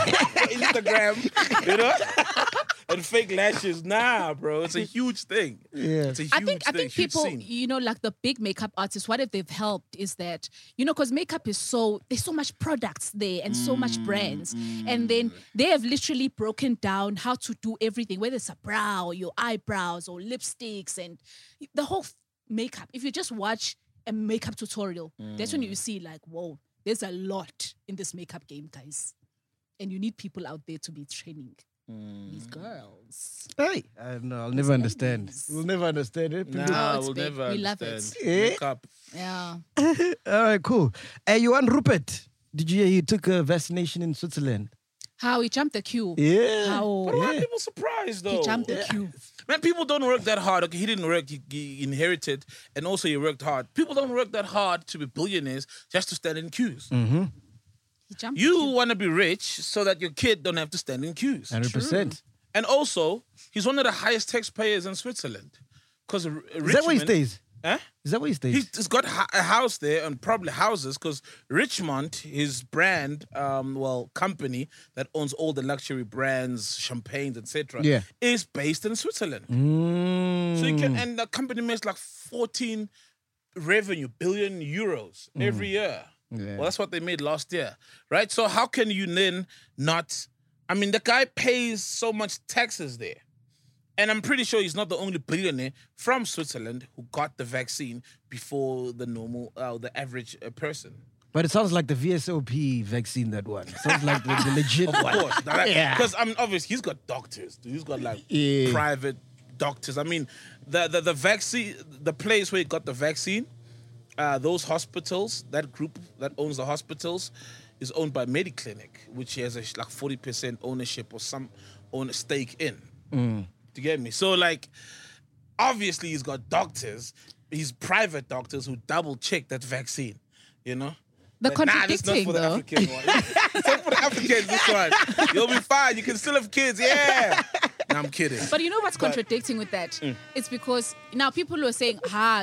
Instagram, and fake lashes. Nah, bro. It's a huge thing. Yeah. It's a huge thing. I think people, like the big makeup artists, what if they've helped is that, because makeup is there's so much products there and so much brands. And then they have literally broken down how to do everything, whether it's a brow or your eyebrows or lipsticks and the whole makeup. If you just watch a makeup tutorial, that's when you see like, whoa, there's a lot in this makeup game, guys. And you need people out there to be training these girls. Hey, I don't know. I'll never understand. We'll never understand it. Nah, we'll never understand. We love it. Makeup. Yeah. All right, cool. Hey, Johan Rupert, did you hear he took a vaccination in Switzerland? How he jumped the queue. Yeah. How But why are people surprised, though? he jumped the queue. Man, people don't work that hard. Okay, he didn't work. He inherited, and also he worked hard. People don't work that hard to be billionaires just to stand in queues. He jumped You want to be rich so that your kid don't have to stand in queues. 100%. And also, he's one of the highest taxpayers in Switzerland. Because Is that where he stays? Eh? Is that where he stays? He's got a house there and probably houses because Richmond, his brand, company that owns all the luxury brands, champagnes, etc., is based in Switzerland. So you can, and the company makes like 14 billion euros every year. Yeah. Well, that's what they made last year, right? So how can you then not... I mean, the guy pays so much taxes there. And I'm pretty sure he's not the only billionaire from Switzerland who got the vaccine before the the average person. But it sounds like the VSOP vaccine, that one. It sounds like the legit one. Of course. Because, obviously, he's got doctors, dude. He's got, private doctors. I mean, the vaccine, the place where he got the vaccine, those hospitals, that group that owns the hospitals is owned by Mediclinic, which he has 40% ownership or some stake in. Do you get me? So, obviously he's got doctors, he's private doctors who double check that vaccine, The contradicting, this not for the African one. It's not for the Africans, this one. You'll be fine. You can still have kids, yeah. No, I'm kidding. But you know what's contradicting with that? It's because now people are saying,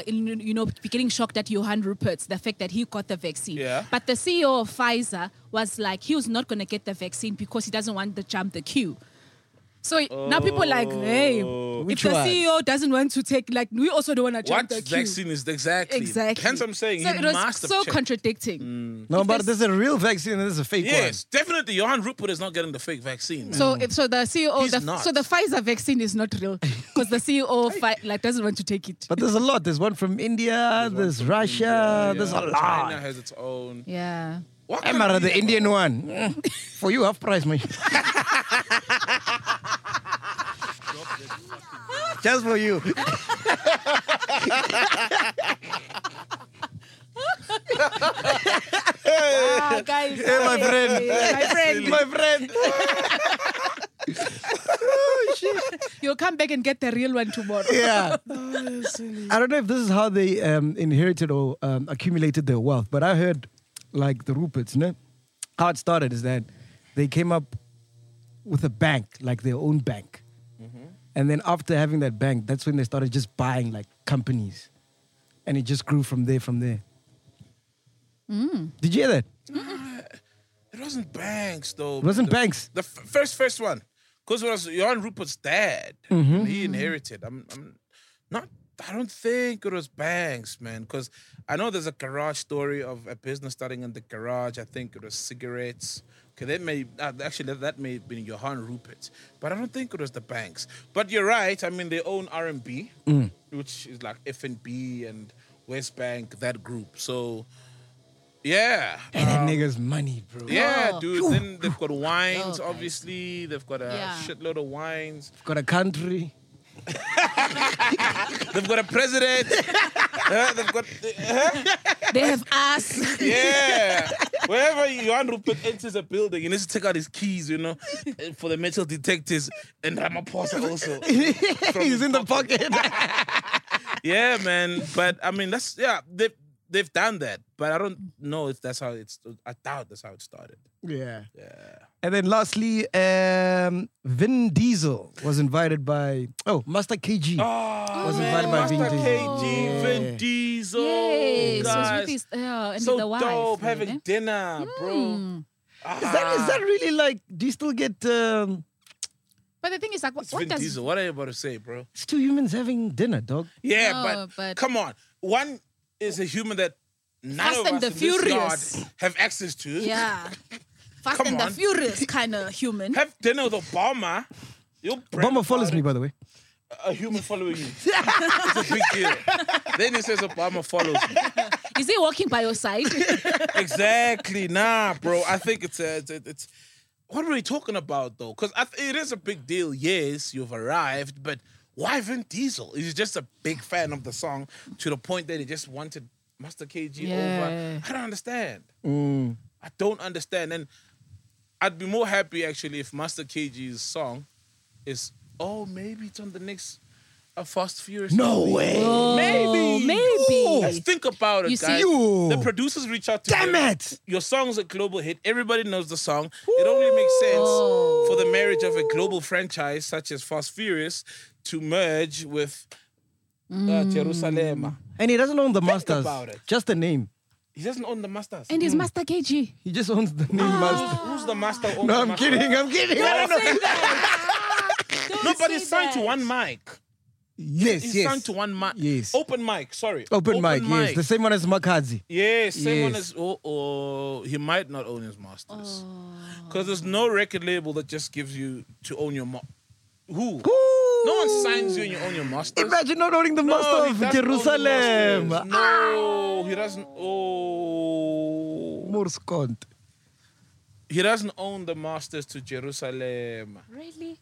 be getting shocked at Johan Rupert, the fact that he got the vaccine. Yeah. But the CEO of Pfizer was like, he was not going to get the vaccine because he doesn't want to jump the queue. So now people are like, hey, if Which the one? CEO doesn't want to take, like, we also don't want to jump What the queue. vaccine is exactly? Exactly. Hence I'm saying So he it was must have so checked. contradicting. No, If but there's a real vaccine and there's a fake Yes, definitely. Johan Rupert is not getting the fake vaccine. Man. So the CEO, He's not. so the Pfizer vaccine is not real because the CEO doesn't want to take it. But there's a lot. There's one from India, there's Russia, there's a China lot. has its own. Yeah. What I'm country- the Indian one. For you, half price, man. Just for you. Guys. Hey, my friend. My friend. My friend. You'll come back and get the real one tomorrow. Yeah. I don't know if this is how they inherited or accumulated their wealth, but I heard, like, the Ruperts, no? How it started is that they came up with a bank, like their own bank. And then after having that bank, that's when they started just buying, like, companies. And it just grew from there. Did you hear that? It wasn't Banks though. It wasn't Banks. The first one, because it was Johan Rupert's dad. Mm-hmm. He inherited. I'm not. I don't think it was Banks, man. Because I know there's a garage story of a business starting in the garage. I think it was cigarettes. Okay, that may have been Johan Rupert, but I don't think it was the Banks. But you're right. I mean, they own R&B, which is like F&B and West Bank, that group. So. Yeah. And that nigga's money, bro. Yeah, Oh. dude. Then they've got wines, Oh, guys. obviously. They've got a Yeah. shitload of wines. Got a country. They've got a president. They've got... They have us. yeah. Wherever Johan Rupert enters a building, he needs to take out his keys, you know, for the metal detectors. And Ramaphosa also. He's in the pocket. Yeah, man. But, I mean, they've done that. But I don't know if that's how I doubt that's how it started. Yeah. Yeah. And then lastly, Vin Diesel was invited by Master KG. Was invited by Vin Master Diesel. KG, Yeah. Vin Diesel. Yes, guys. was with his, and So the wife. dope you having know? dinner, bro. Is that really like? Do you still get? But the thing is, like, It's what Vin does... Diesel. What are you about to say, bro? It's two humans having dinner, dog. Yeah, No, but but- come on. One is a human that none Fast of and us the in this Furious. yard have access to. Yeah. Fast Come and the on. Furious kind of human. Have dinner with Obama. You'll brag Obama follows about me, it. by the way. A human following you. It's a big deal. Then he says Obama follows me. Is he walking by your side? Exactly. Nah, bro. I think it's what are we talking about though? Because it is a big deal. Yes, you've arrived, but why Vin Diesel? Is he just a big fan of the song to the point that he just wanted Master KG over? I don't understand. I don't understand. And I'd be more happy actually if Master KG's song is maybe it's on the next Fast Furious. No movie. way. Maybe. Let's think about it, You see? guys. You. The producers reach out to Damn them. it. Your song's a global hit. Everybody knows the song. It only makes sense for the marriage of a global franchise such as Fast Furious to merge with Jerusalem. And he doesn't own the masters. about it. Just the name. He doesn't own the masters. And he's Master KG. He just owns the name master. Who's the master? owns No, the I'm master? kidding. I'm kidding. I don't know. No, but he's signed to one mic. Yes, He's yes. signed to one mic. Yes. Open mic, sorry. Open mic, yes. The same one as Makazi. Yes, same one Yes. as he might not own his masters. Because there's no record label that just gives you to own your Who? No one signs you and you own your masters. Imagine not owning the he master of doesn't own the Jerusalem. masters. No, he doesn't. Oh, Morskont. he doesn't own the masters to Jerusalem. Really?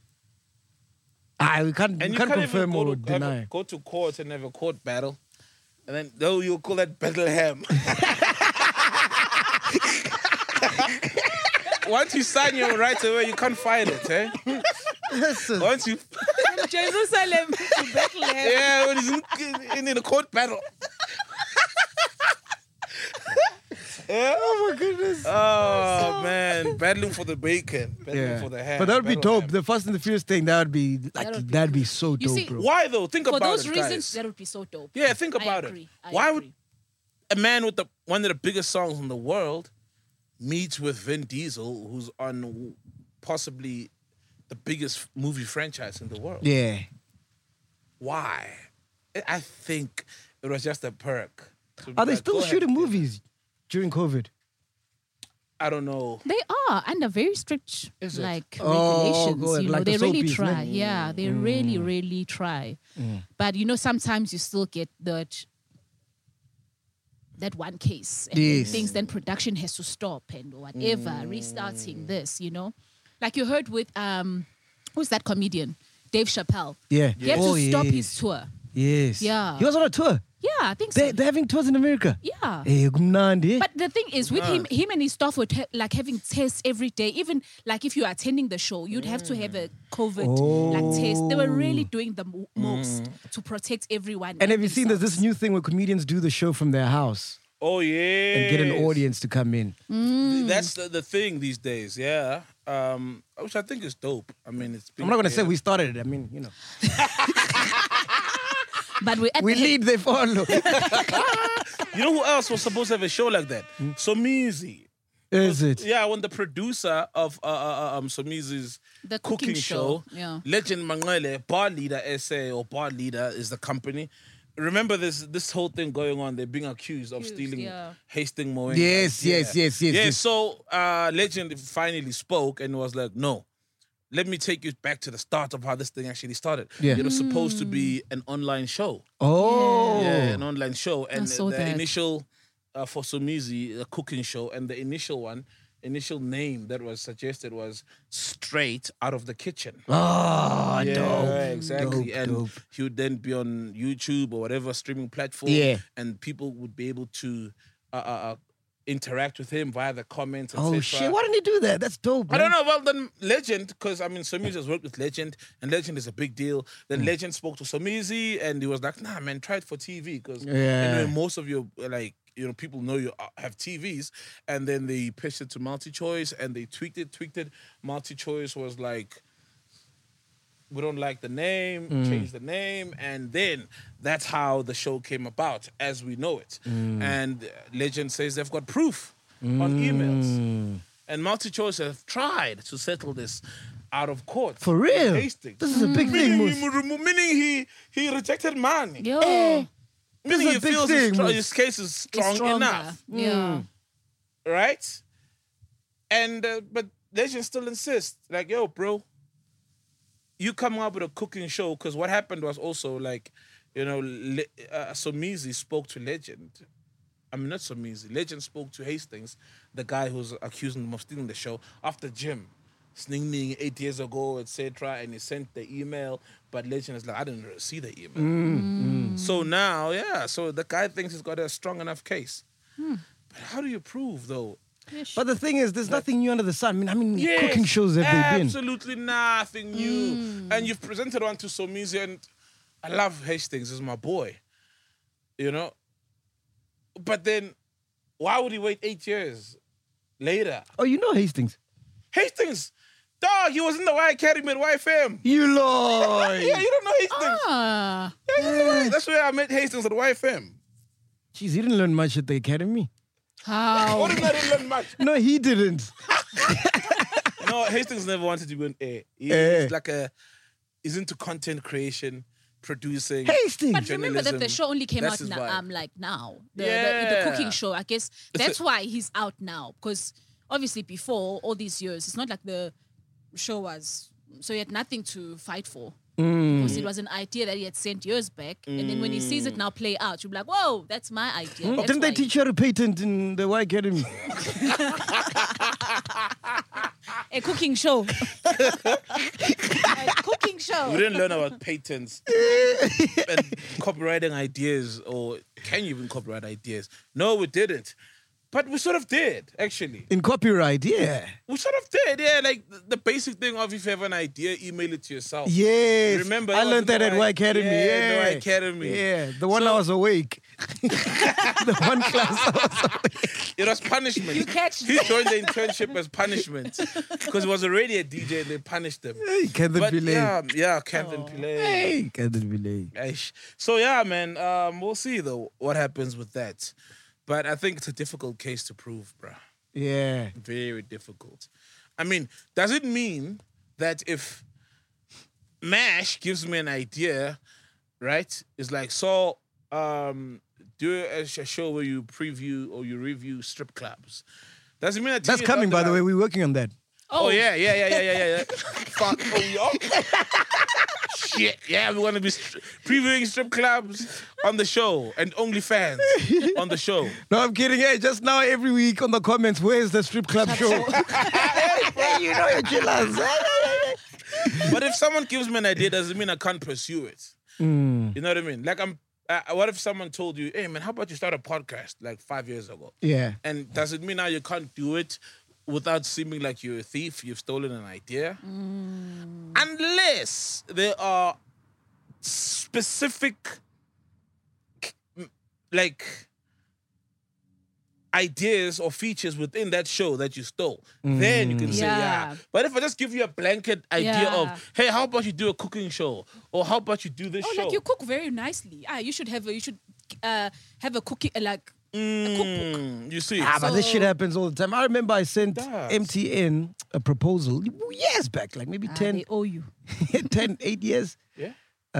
We can't, And we you can't can't confirm even or go deny. go to court and have a court battle. And then you'll call that Bethlehem. Once you sign your right away, you can't fight it, eh? Once you... From Jerusalem to Bethlehem. Yeah, when he's in a court battle. Yeah? Oh my goodness. Oh, man. Battling for the bacon. Battling for the ham. But that would be Battle dope. ham. The Fast and the Furious thing, that would be that'd be so You dope, see, bro. Why, though? Think For about those it, reasons, guys. that would be so dope. Yeah, think I about agree. it. I Why would agree. a man with one of the biggest songs in the world meet with Vin Diesel, who's on possibly the biggest movie franchise in the world. Yeah. Why? I think it was just a perk. Are they still shooting movies during COVID? I don't know. They are under very strict Is it? regulations. good. You know, Like the they really soapies, try. no? Yeah, they really, really try. But you know, sometimes you still get that one case, and then then production has to stop and whatever, restarting this. You know, like you heard with who's that comedian, Dave Chappelle? Yeah. He had to stop his tour. Yes. Yeah. He was on a tour. Yeah, I think so. They're having tours in America. Yeah. Hey, kumnandi. But the thing is, with him and his staff would like having tests every day. Even like if you're attending the show, you'd have to have a COVID like test. They were really doing the most to protect everyone. And have you seen there's this new thing where comedians do the show from their house Oh, yeah. and get an audience to come in? That's the thing these days, yeah. Which I think is dope. I mean, it's been I'm not going to say we started it. I mean, you know. But We lead, they follow. You know who else was supposed to have a show like that? Somizi. Is it? Yeah, when the producer of Somizi's The cooking show, yeah. Legend Mangele, bar leader SA or bar leader is the company. Remember this whole thing going on? They're being accused of stealing Hastings Moen. Yes. Yeah, so Legend finally spoke and was like, no, let me take you back to the start of how this thing actually started. Yeah. It was supposed to be an online show. Oh. Yeah, an online show. And saw the that. initial, for Somizi, a cooking show, and the initial name that was suggested was Straight Out of the Kitchen. Oh, Yeah, dope. exactly. Dope, And dope. he would then be on YouTube or whatever streaming platform. Yeah. And people would be able to interact with him via the comments. Oh, etc. shit. Why didn't he do that? That's dope, I man. don't know. Well, then Legend, because I mean, Somizi has worked with Legend, and Legend is a big deal. Then Legend spoke to Somizi, and he was like, "Nah, man, try it for TV, because anyway, most of your people know you have TVs." And then they pitched it to MultiChoice, and they tweaked it. MultiChoice was like, "We don't like the name, change the name," and then that's how the show came about as we know it. And Legend says they've got proof on emails. And MultiChoice have tried to settle this out of court. For real? Hastings. This is a big thing, Moose. Meaning he rejected money. Yo, Meaning is he a big feels thing, Moose. his case is it's strong stronger. enough. Yeah. Right? And but Legend still insists, like, yo, bro, you come up with a cooking show, because what happened was also like, you know, Somizi spoke to Legend. I mean, not Somizi. Legend spoke to Hastings, the guy who's accusing him of stealing the show, after Jim. Sningning 8 years ago, etc. And he sent the email, but Legend is like, I didn't see the email. So now, so the guy thinks he's got a strong enough case. But how do you prove, though? But the thing is, there's nothing new under the sun. I mean, cooking shows have they been? Absolutely nothing new. And you've presented one to Somizi, and I love Hastings, he's my boy. You know? But then, why would he wait 8 years later? Oh, you know Hastings. Hastings! Dog, he was in the Y Academy at YFM. You Lord. Yeah, you don't know Hastings. Ah. Yeah, that's where I met Hastings at YFM. Jeez, he didn't learn much at the academy. How? What did I didn't learn much? No, he didn't. No, Hastings never wanted to be on air. He's into content creation, producing. Hastings. But remember that the show only came That's out his now, vibe. like now. The Yeah. cooking show. I guess that's why he's out now. Because obviously before all these years, it's not like the show was... So he had nothing to fight for. Because it was an idea that he had sent years back. And then when he sees it now play out, you'll be like, whoa, that's my idea. That's Didn't they why- teach you how to patent in the Y Academy? A cooking show. A cooking show. We didn't learn about patents and copywriting ideas, or can you even copyright ideas? No, we didn't. But we sort of did, actually. In copyright, yeah. We sort of did, yeah. Like the basic thing of if you have an idea, email it to yourself. Yes. Remember, I it was learned in that the at Y Academy. Yeah, the Y Academy. Yeah, the one I was awake. The one class I was awake. It was punishment. You catch He joined the internship as punishment because he was already a DJ and they punished him. Hey, Kevin But Pillay. yeah, Kevin Pillay. Hey, Kevin Pillay. Aish. So yeah, man, we'll see though what happens with that. But I think it's a difficult case to prove, bruh. Yeah. Very difficult. I mean, does it mean that if MASH gives me an idea, right? It's like, so do a show where you preview or you review strip clubs. Doesn't mean that That's coming, by the way. We're working on that. Oh yeah. Fuck, oh, yo. Shit, yeah, we're gonna be previewing strip clubs on the show and OnlyFans on the show. No, I'm kidding. Hey, just now every week on the comments, where's the strip club show? Hey, you know you're jealous. But if someone gives me an idea, doesn't mean I can't pursue it. You know what I mean? Like, what if someone told you, hey man, how about you start a podcast like 5 years ago? Yeah. And does it mean now you can't do it without seeming like you're a thief, you've stolen an idea? Unless there are specific, like, ideas or features within that show that you stole. Then you can say, yeah. But if I just give you a blanket idea of, hey, how about you do a cooking show? Or how about you do this show? Like you cook very nicely. You should have a cooking, like, a cookbook. You see? But this shit happens all the time. I remember I sent MTN a proposal years back, like maybe 10. They owe you. 8 years. Yeah.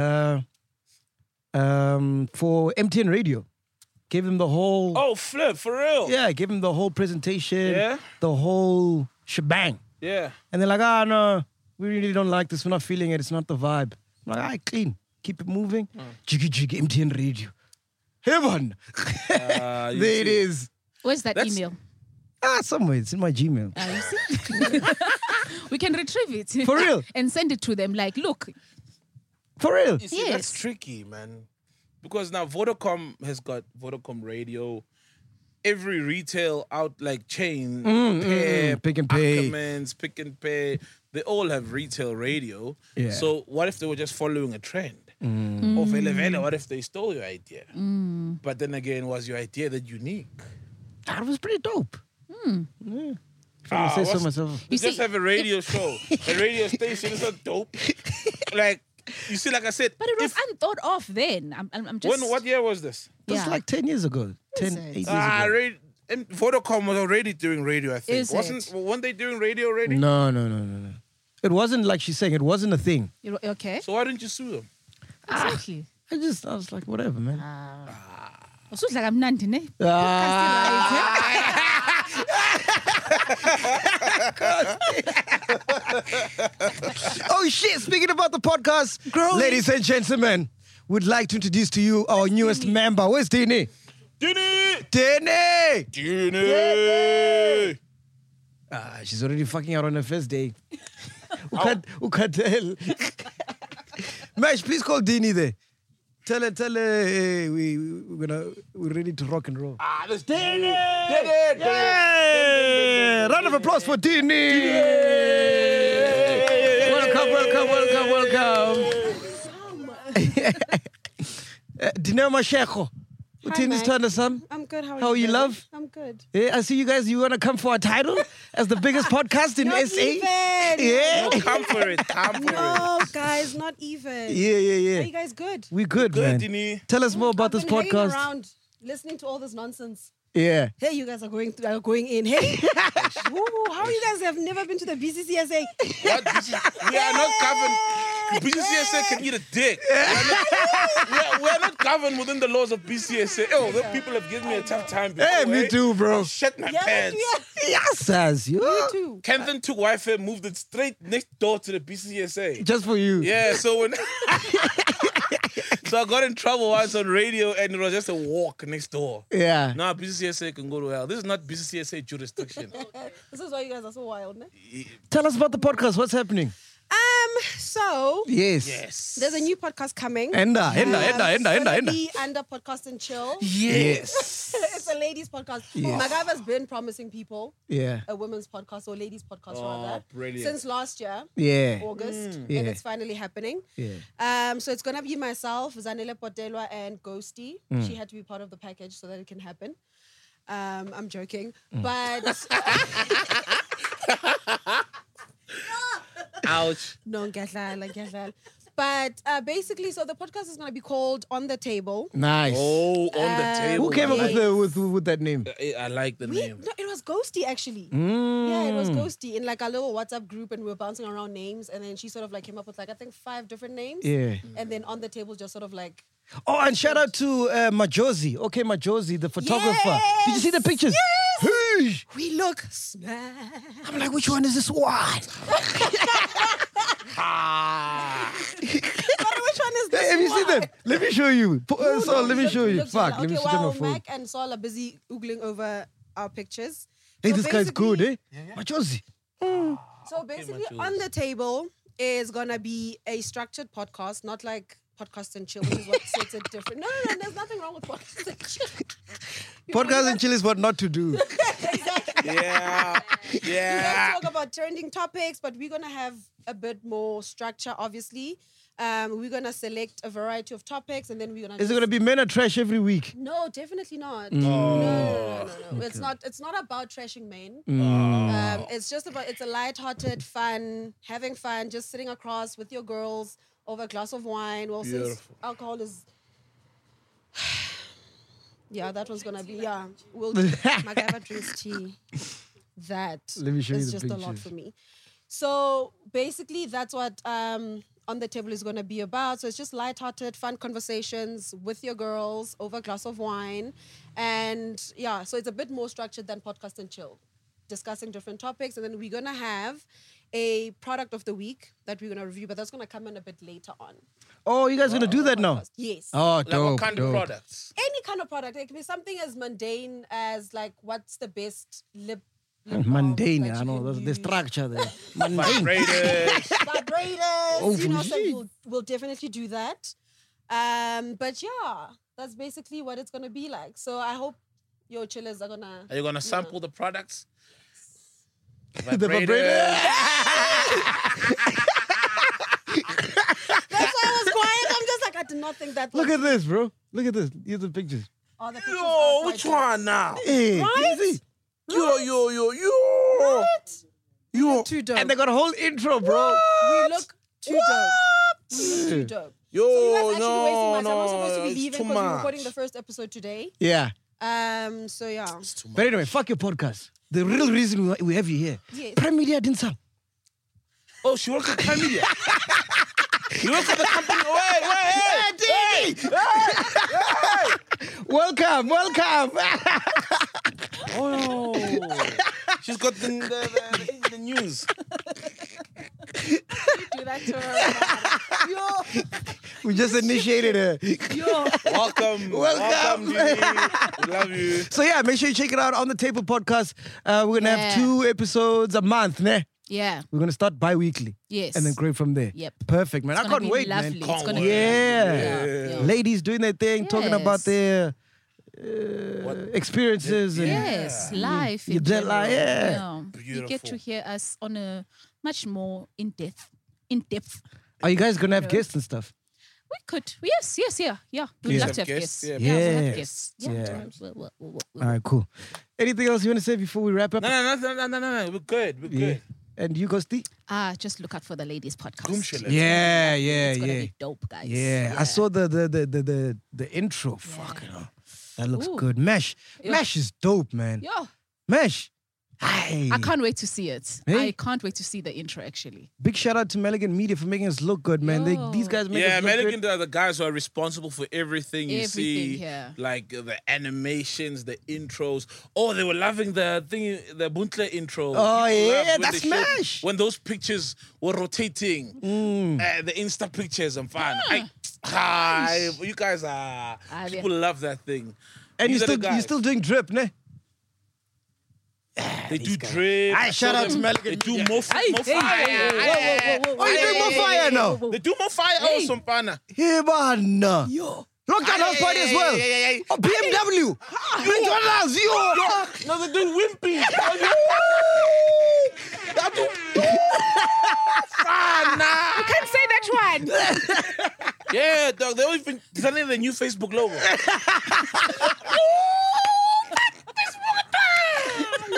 For MTN Radio. Gave him the whole... Oh, flip, for real? Yeah, I gave him the whole presentation. Yeah? The whole shebang. Yeah. And they're like, no, we really don't like this. We're not feeling it. It's not the vibe. I'm like, all right, clean. Keep it moving. Jiggy, MTN Radio. Heaven. There it is. Where's that email? Somewhere. It's in my Gmail. You see? We can retrieve it. For real? And send it to them. Like, look. For real? You see, that's tricky, man. Because now Vodacom has got Vodacom Radio. Every retail chain, Pick and Pay, Ackermans, Pick and Pay, they all have retail radio. Yeah. So what if they were just following a trend? Or Vele, what if they stole your idea? But then again, was your idea that unique? That was pretty dope. Yeah. If I say so myself. You just have a radio show. A radio station is not dope. Like, you see, like I said... But it was unthought of then. I'm just... What year was this? It was like 10 years ago. 8 years ago. And Vodacom was already doing radio, I think. Weren't they doing radio already? No. It wasn't like she's saying. It wasn't a thing. Okay. So why didn't you sue them? Exactly. I was like, whatever, man. So it's like I'm Nandi, ne? Oh shit, speaking about the podcast, ladies and gentlemen, we'd like to introduce to you our newest member. Where's Dini? Dini! She's already fucking out on her first day. Who can't tell? Mash, please call Dini there. Tell her, we're ready to rock and roll. There's Dini! Yeah! Round of applause for Dini! Welcome. Dini Masheko. Utini's turn to some. I'm good. How are you, love? I'm good. Yeah, I see you guys. You want to come for a title as the biggest podcast in Not SA? even. Yeah. No, come for it. No, guys, not even. Yeah. Are you guys good? We're good, man. Dini. Tell us more about this I've been hanging podcast. around, listening to all this nonsense. Yeah. Hey, you guys are going in. Hey, Woo, how you guys have never been to the BCCSA? What? We are not governed. BCCSA can eat a dick. We are not governed within the laws of BCCSA. Oh, those people have given me a tough time before. Hey, me too, bro. I shit my pants. Yes, as you. Me too. Kenton took Wi-Fi, moved it straight next door to the BCCSA. Just for you. Yeah, so when... So I got in trouble once on radio and it was just a walk next door. Yeah. Now BCCSA can go to hell. This is not BCCSA jurisdiction. This is why you guys are so wild, ne? Tell us about the podcast. What's happening? So Yes. there's a new podcast coming. Enda. Be under Podcast and Chill. Yes. It's a ladies podcast. Yes. MacGyver's been promising people Yeah. a women's podcast or ladies podcast Oh, rather. brilliant. Since last year, Yeah. August, Yeah. and it's finally happening. Yeah. So it's gonna be myself, Zanele Potelwa, and Ghosty. She had to be part of the package so that it can happen. I'm joking, but Ouch. no, ngiyadlala. But basically, so the podcast is going to be called On the Table. Nice. Oh, on the table. Who came up with that name? I like the name. No, it was Ghosty actually. Mm. Yeah, it was Ghosty in like a little WhatsApp group, and we were bouncing around names, and then she sort of like came up with like I think 5 different names. Yeah. And then On the Table just sort of like. Oh, and shout out to Majosi. Okay, Majosi, the photographer. Did you see the pictures? Yes! We look smash. I'm like, which one is this one? Which one is this? Have you seen them? Let me show you. Let me show you. Look, Fuck, okay, let me show my while phone. Mac and Saul are busy oogling over our pictures. Hey, So this guy's basically- good, eh? Majosi. So basically, On the Table is gonna be a structured podcast, not like Podcast and Chill, which is what sets it different. No, there's nothing wrong with Podcast and Chill. Podcast and chill is what not to do. Exactly. Yeah. We Yeah. don't talk about trending topics, but we're gonna have a bit more structure, obviously. We're gonna select a variety of topics, and then we're gonna. Is it going to be men or trash every week? No, definitely not. Mm. No. It's not. It's not about trashing men. It's just about. It's a light-hearted, fun, having fun, just sitting across with your girls over a glass of wine. Well, since Beautiful. alcohol is. Yeah, that was gonna be. Yeah, we'll. MacGyver drinks tea. That Let me show you is the just a lot pictures. for me. So basically, that's what On the Table is going to be about. So it's just lighthearted, fun conversations with your girls over a glass of wine. And yeah, so it's a bit more structured than Podcast and Chill, discussing different topics. And then we're going to have a product of the week that we're going to review, but that's going to come in a bit later on. Oh, you guys going to do that now? Yes. Oh, Like dope, what kind dope. of products? Any kind of product. It can be something as mundane as like, what's the best lip balm Mundane, that I you know can the use? structure there. Mundane. Vibrators. Vibrators, so gee. we'll definitely do that. But yeah, that's basically what it's gonna be like. So I hope your chillers are gonna. Are you gonna sample the products? The vibrator. That's why I was quiet. I'm just like I did not think that. Look was- at this, bro. Look at this. Here's the pictures. Oh, the pictures Yo, are which quite one now? Hey, Right? you see? Yo. good. We look too dope. And they got a whole intro, bro. We look too dope. We look too dope. Yo, So you guys actually wasting my time. I'm no, supposed to be it's leaving too because we're recording much. the first episode today. Yeah. So yeah. But anyway, fuck your podcast. The real reason we have you here. Yes. Prime Media didn't sell. Oh, she works at Prime Media. You work at the company. Wait. Welcome. Oh, she's got the news. Do that to her. Yo. We just initiated her. Welcome, Welcome. Judy. We love you. So yeah, make sure you check it out on the Table Podcast. We're gonna have 2 episodes a month, ne? Yeah. We're gonna start bi-weekly. Yes. And then grow from there. Yep. Perfect, man. It's I gonna can't be wait, lovely. man. It's gonna be Yeah. lovely. Ladies doing their thing, talking about Yes. their experiences and Yes, life. You in did like, general. yeah. You get to hear us on a much more in depth. Are you guys gonna have guests and stuff? We could. Yes. Yeah. We'd Yeah. love to have guests. Yeah. We'll Yes. have guests. Yeah. Yeah. We'll- All right, cool. Anything else you want to say before we wrap up? No. We're good. We're good. And you, Ghosty? just look out for the ladies podcast. Boomshilla. Yeah, It's gonna be dope, guys. Yeah, I saw the intro. Fuck it up. That looks Ooh. good. Mesh. Yeah. Mesh is dope, man. Yo, Mesh. Hey. I can't wait to see it. Hey. I can't wait to see the intro, actually. Big shout out to Meligan Media for making us look good, man. These guys make Yeah, us look American good. are the guys who are responsible for everything you see, yeah. like the animations, the intros. Oh, they were loving the thing, the Buntle intro. Oh, yeah, Loved when that's they showed- Smash. When those pictures were rotating, the Insta pictures and fun. You guys are people love that thing. And These are the you're guys. still doing drip, ne? They do drip. Aye, shout out to They Meligan do Media. more fire. Oh, you're doing more fire now? They do more fire. Oh, some fun. Hey, man. Lockdown house party as well. Oh, BMW. McDonald's, yo. No, they're doing wimpy. You can't say that one. Yeah, dog. They don't even designing the new Facebook logo.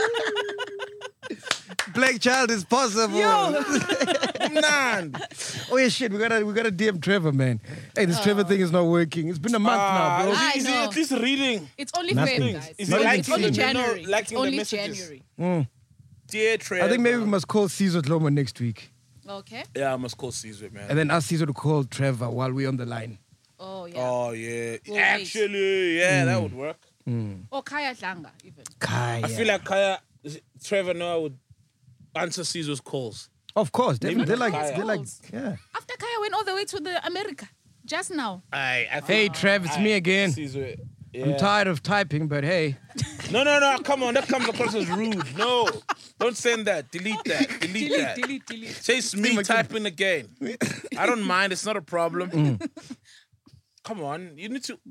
Black child is possible. None. Oh yeah, shit. We gotta DM Trevor, man. Hey, this Trevor thing is not working. It's been a month now, bro. Is he at least reading? It's only Nothing. February, guys. Is he It's only January. liking Only the messages? January. Dear Trevor. I think maybe we must call Caesar Tlomo next week. Okay. Yeah, I must call Caesar, man. And then ask Caesar to call Trevor while we're on the line. Oh, yeah. Oh, yeah. We'll Actually, yeah, that would work. Or Kaya Dlanga, even. Kaya. I feel like Trevor Noah would answer Caesar's calls. Of course. Maybe They're like, calls. yeah. After Kaya went all the way to the America, just now. I Hey, think Trev, it's me again. Caesar, yeah. I'm tired of typing, but hey. No, come on. That comes across as rude. No, don't send that. Delete that. Delete that. Delete. Say it's me typing again. I don't mind. It's not a problem. Come on. You need to...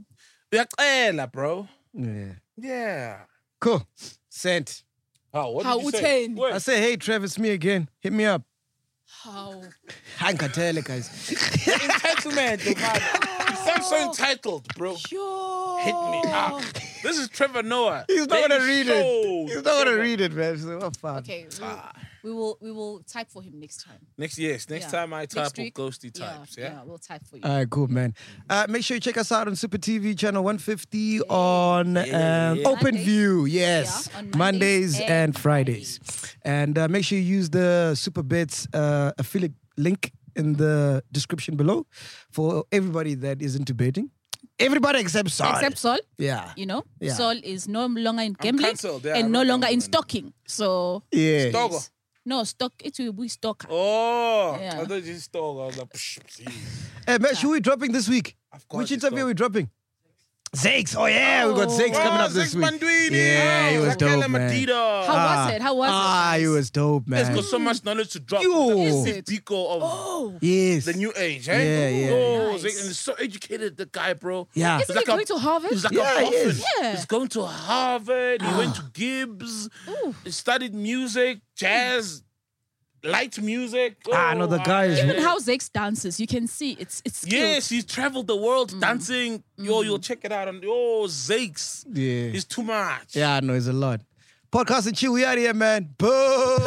bro. Yeah. Cool. Sent. What How did you say? Uten? Wait. I say, hey, Trev, it's me again. Hit me up. How? I can tell you guys. Entitlement, you sound so entitled, bro. Yo. Hit me up. This is Trevor Noah. He's not gonna read Show. it. He's not gonna read it, man. So, what fun. Okay, we will type for him next time. Next time I type, week, Ghosty types, yeah? we'll type for you. All right, cool, man. Make sure you check us out on Super TV channel 150 on Open Mondays. View. Yes, Yeah, on Mondays and Fridays. And make sure you use the Super Bets affiliate link in the description below for everybody that is into betting. Everybody except Sol. Except Sol. Yeah. You know, Yeah. Sol is no longer in gambling cancelled, yeah, and I'm no not longer in gambling. stocking. So Yeah. Stogo. no stock. It will be stocker. Oh, Yeah. I thought you Stogo. I was like, please. Hey, man, who are we dropping this week? Of course Which it's interview are Stogo. we dropping? Zakes. Oh, yeah, we got Zakes coming up this Zakes week. Manduini. Yeah, he was dope, man. How was it? How was it? Ah, he was dope, He's man. got so much knowledge to drop. Yo. Is Big it? Pico of Yes. the new age, eh? Yeah. Oh, Nice. Zakes, and he's so educated, the guy, bro. Yeah. Isn't he going to Harvard? He's like Yeah, a he orphan. is. Yeah. He's going to Harvard. He went to Gibbs. He studied music, jazz, light music. No, the guy is... Even how Zakes dances, you can see it's skilled. Yes, he's traveled the world dancing. Yo, you'll check it out on Zakes. Yeah. He's too much. Yeah, I know, it's a lot. Podcast and chill, we out here, man. Boom!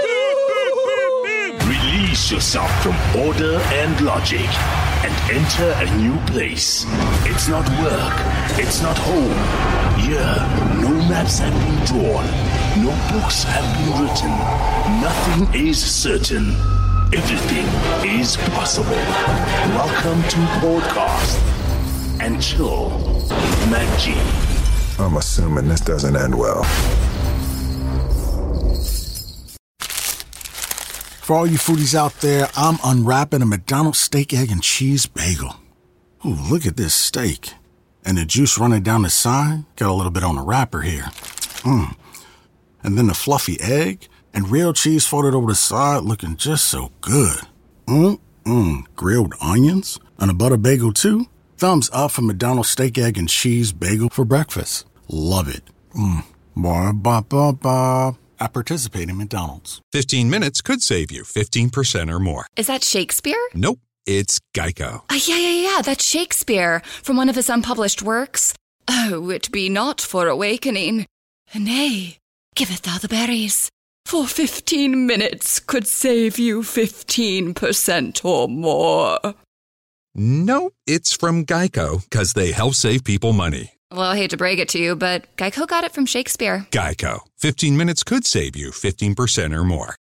Release yourself from order and logic and enter a new place. It's not work. It's not home. Here, no maps have been drawn. No books have been written. Nothing is certain. Everything is possible. Welcome to Podcast and Chill with Mac G. I'm assuming this doesn't end well. For all you foodies out there, I'm unwrapping a McDonald's steak, egg, and cheese bagel. Ooh, look at this steak. And the juice running down the side. Got a little bit on the wrapper here. And then the fluffy egg and real cheese folded over the side looking just so good. Grilled onions and a butter bagel too. Thumbs up for McDonald's steak, egg, and cheese bagel for breakfast. Love it. Ba-ba-ba-ba. I participate in McDonald's. 15 minutes could save you 15% or more. Is that Shakespeare? Nope, it's Geico. Yeah, that's Shakespeare from one of his unpublished works. Oh, it be not for awakening. Nay, giveth thou the berries. For 15 minutes could save you 15% or more. No, it's from Geico, because they help save people money. Well, I hate to break it to you, but Geico got it from Shakespeare. Geico. 15 minutes could save you 15% or more.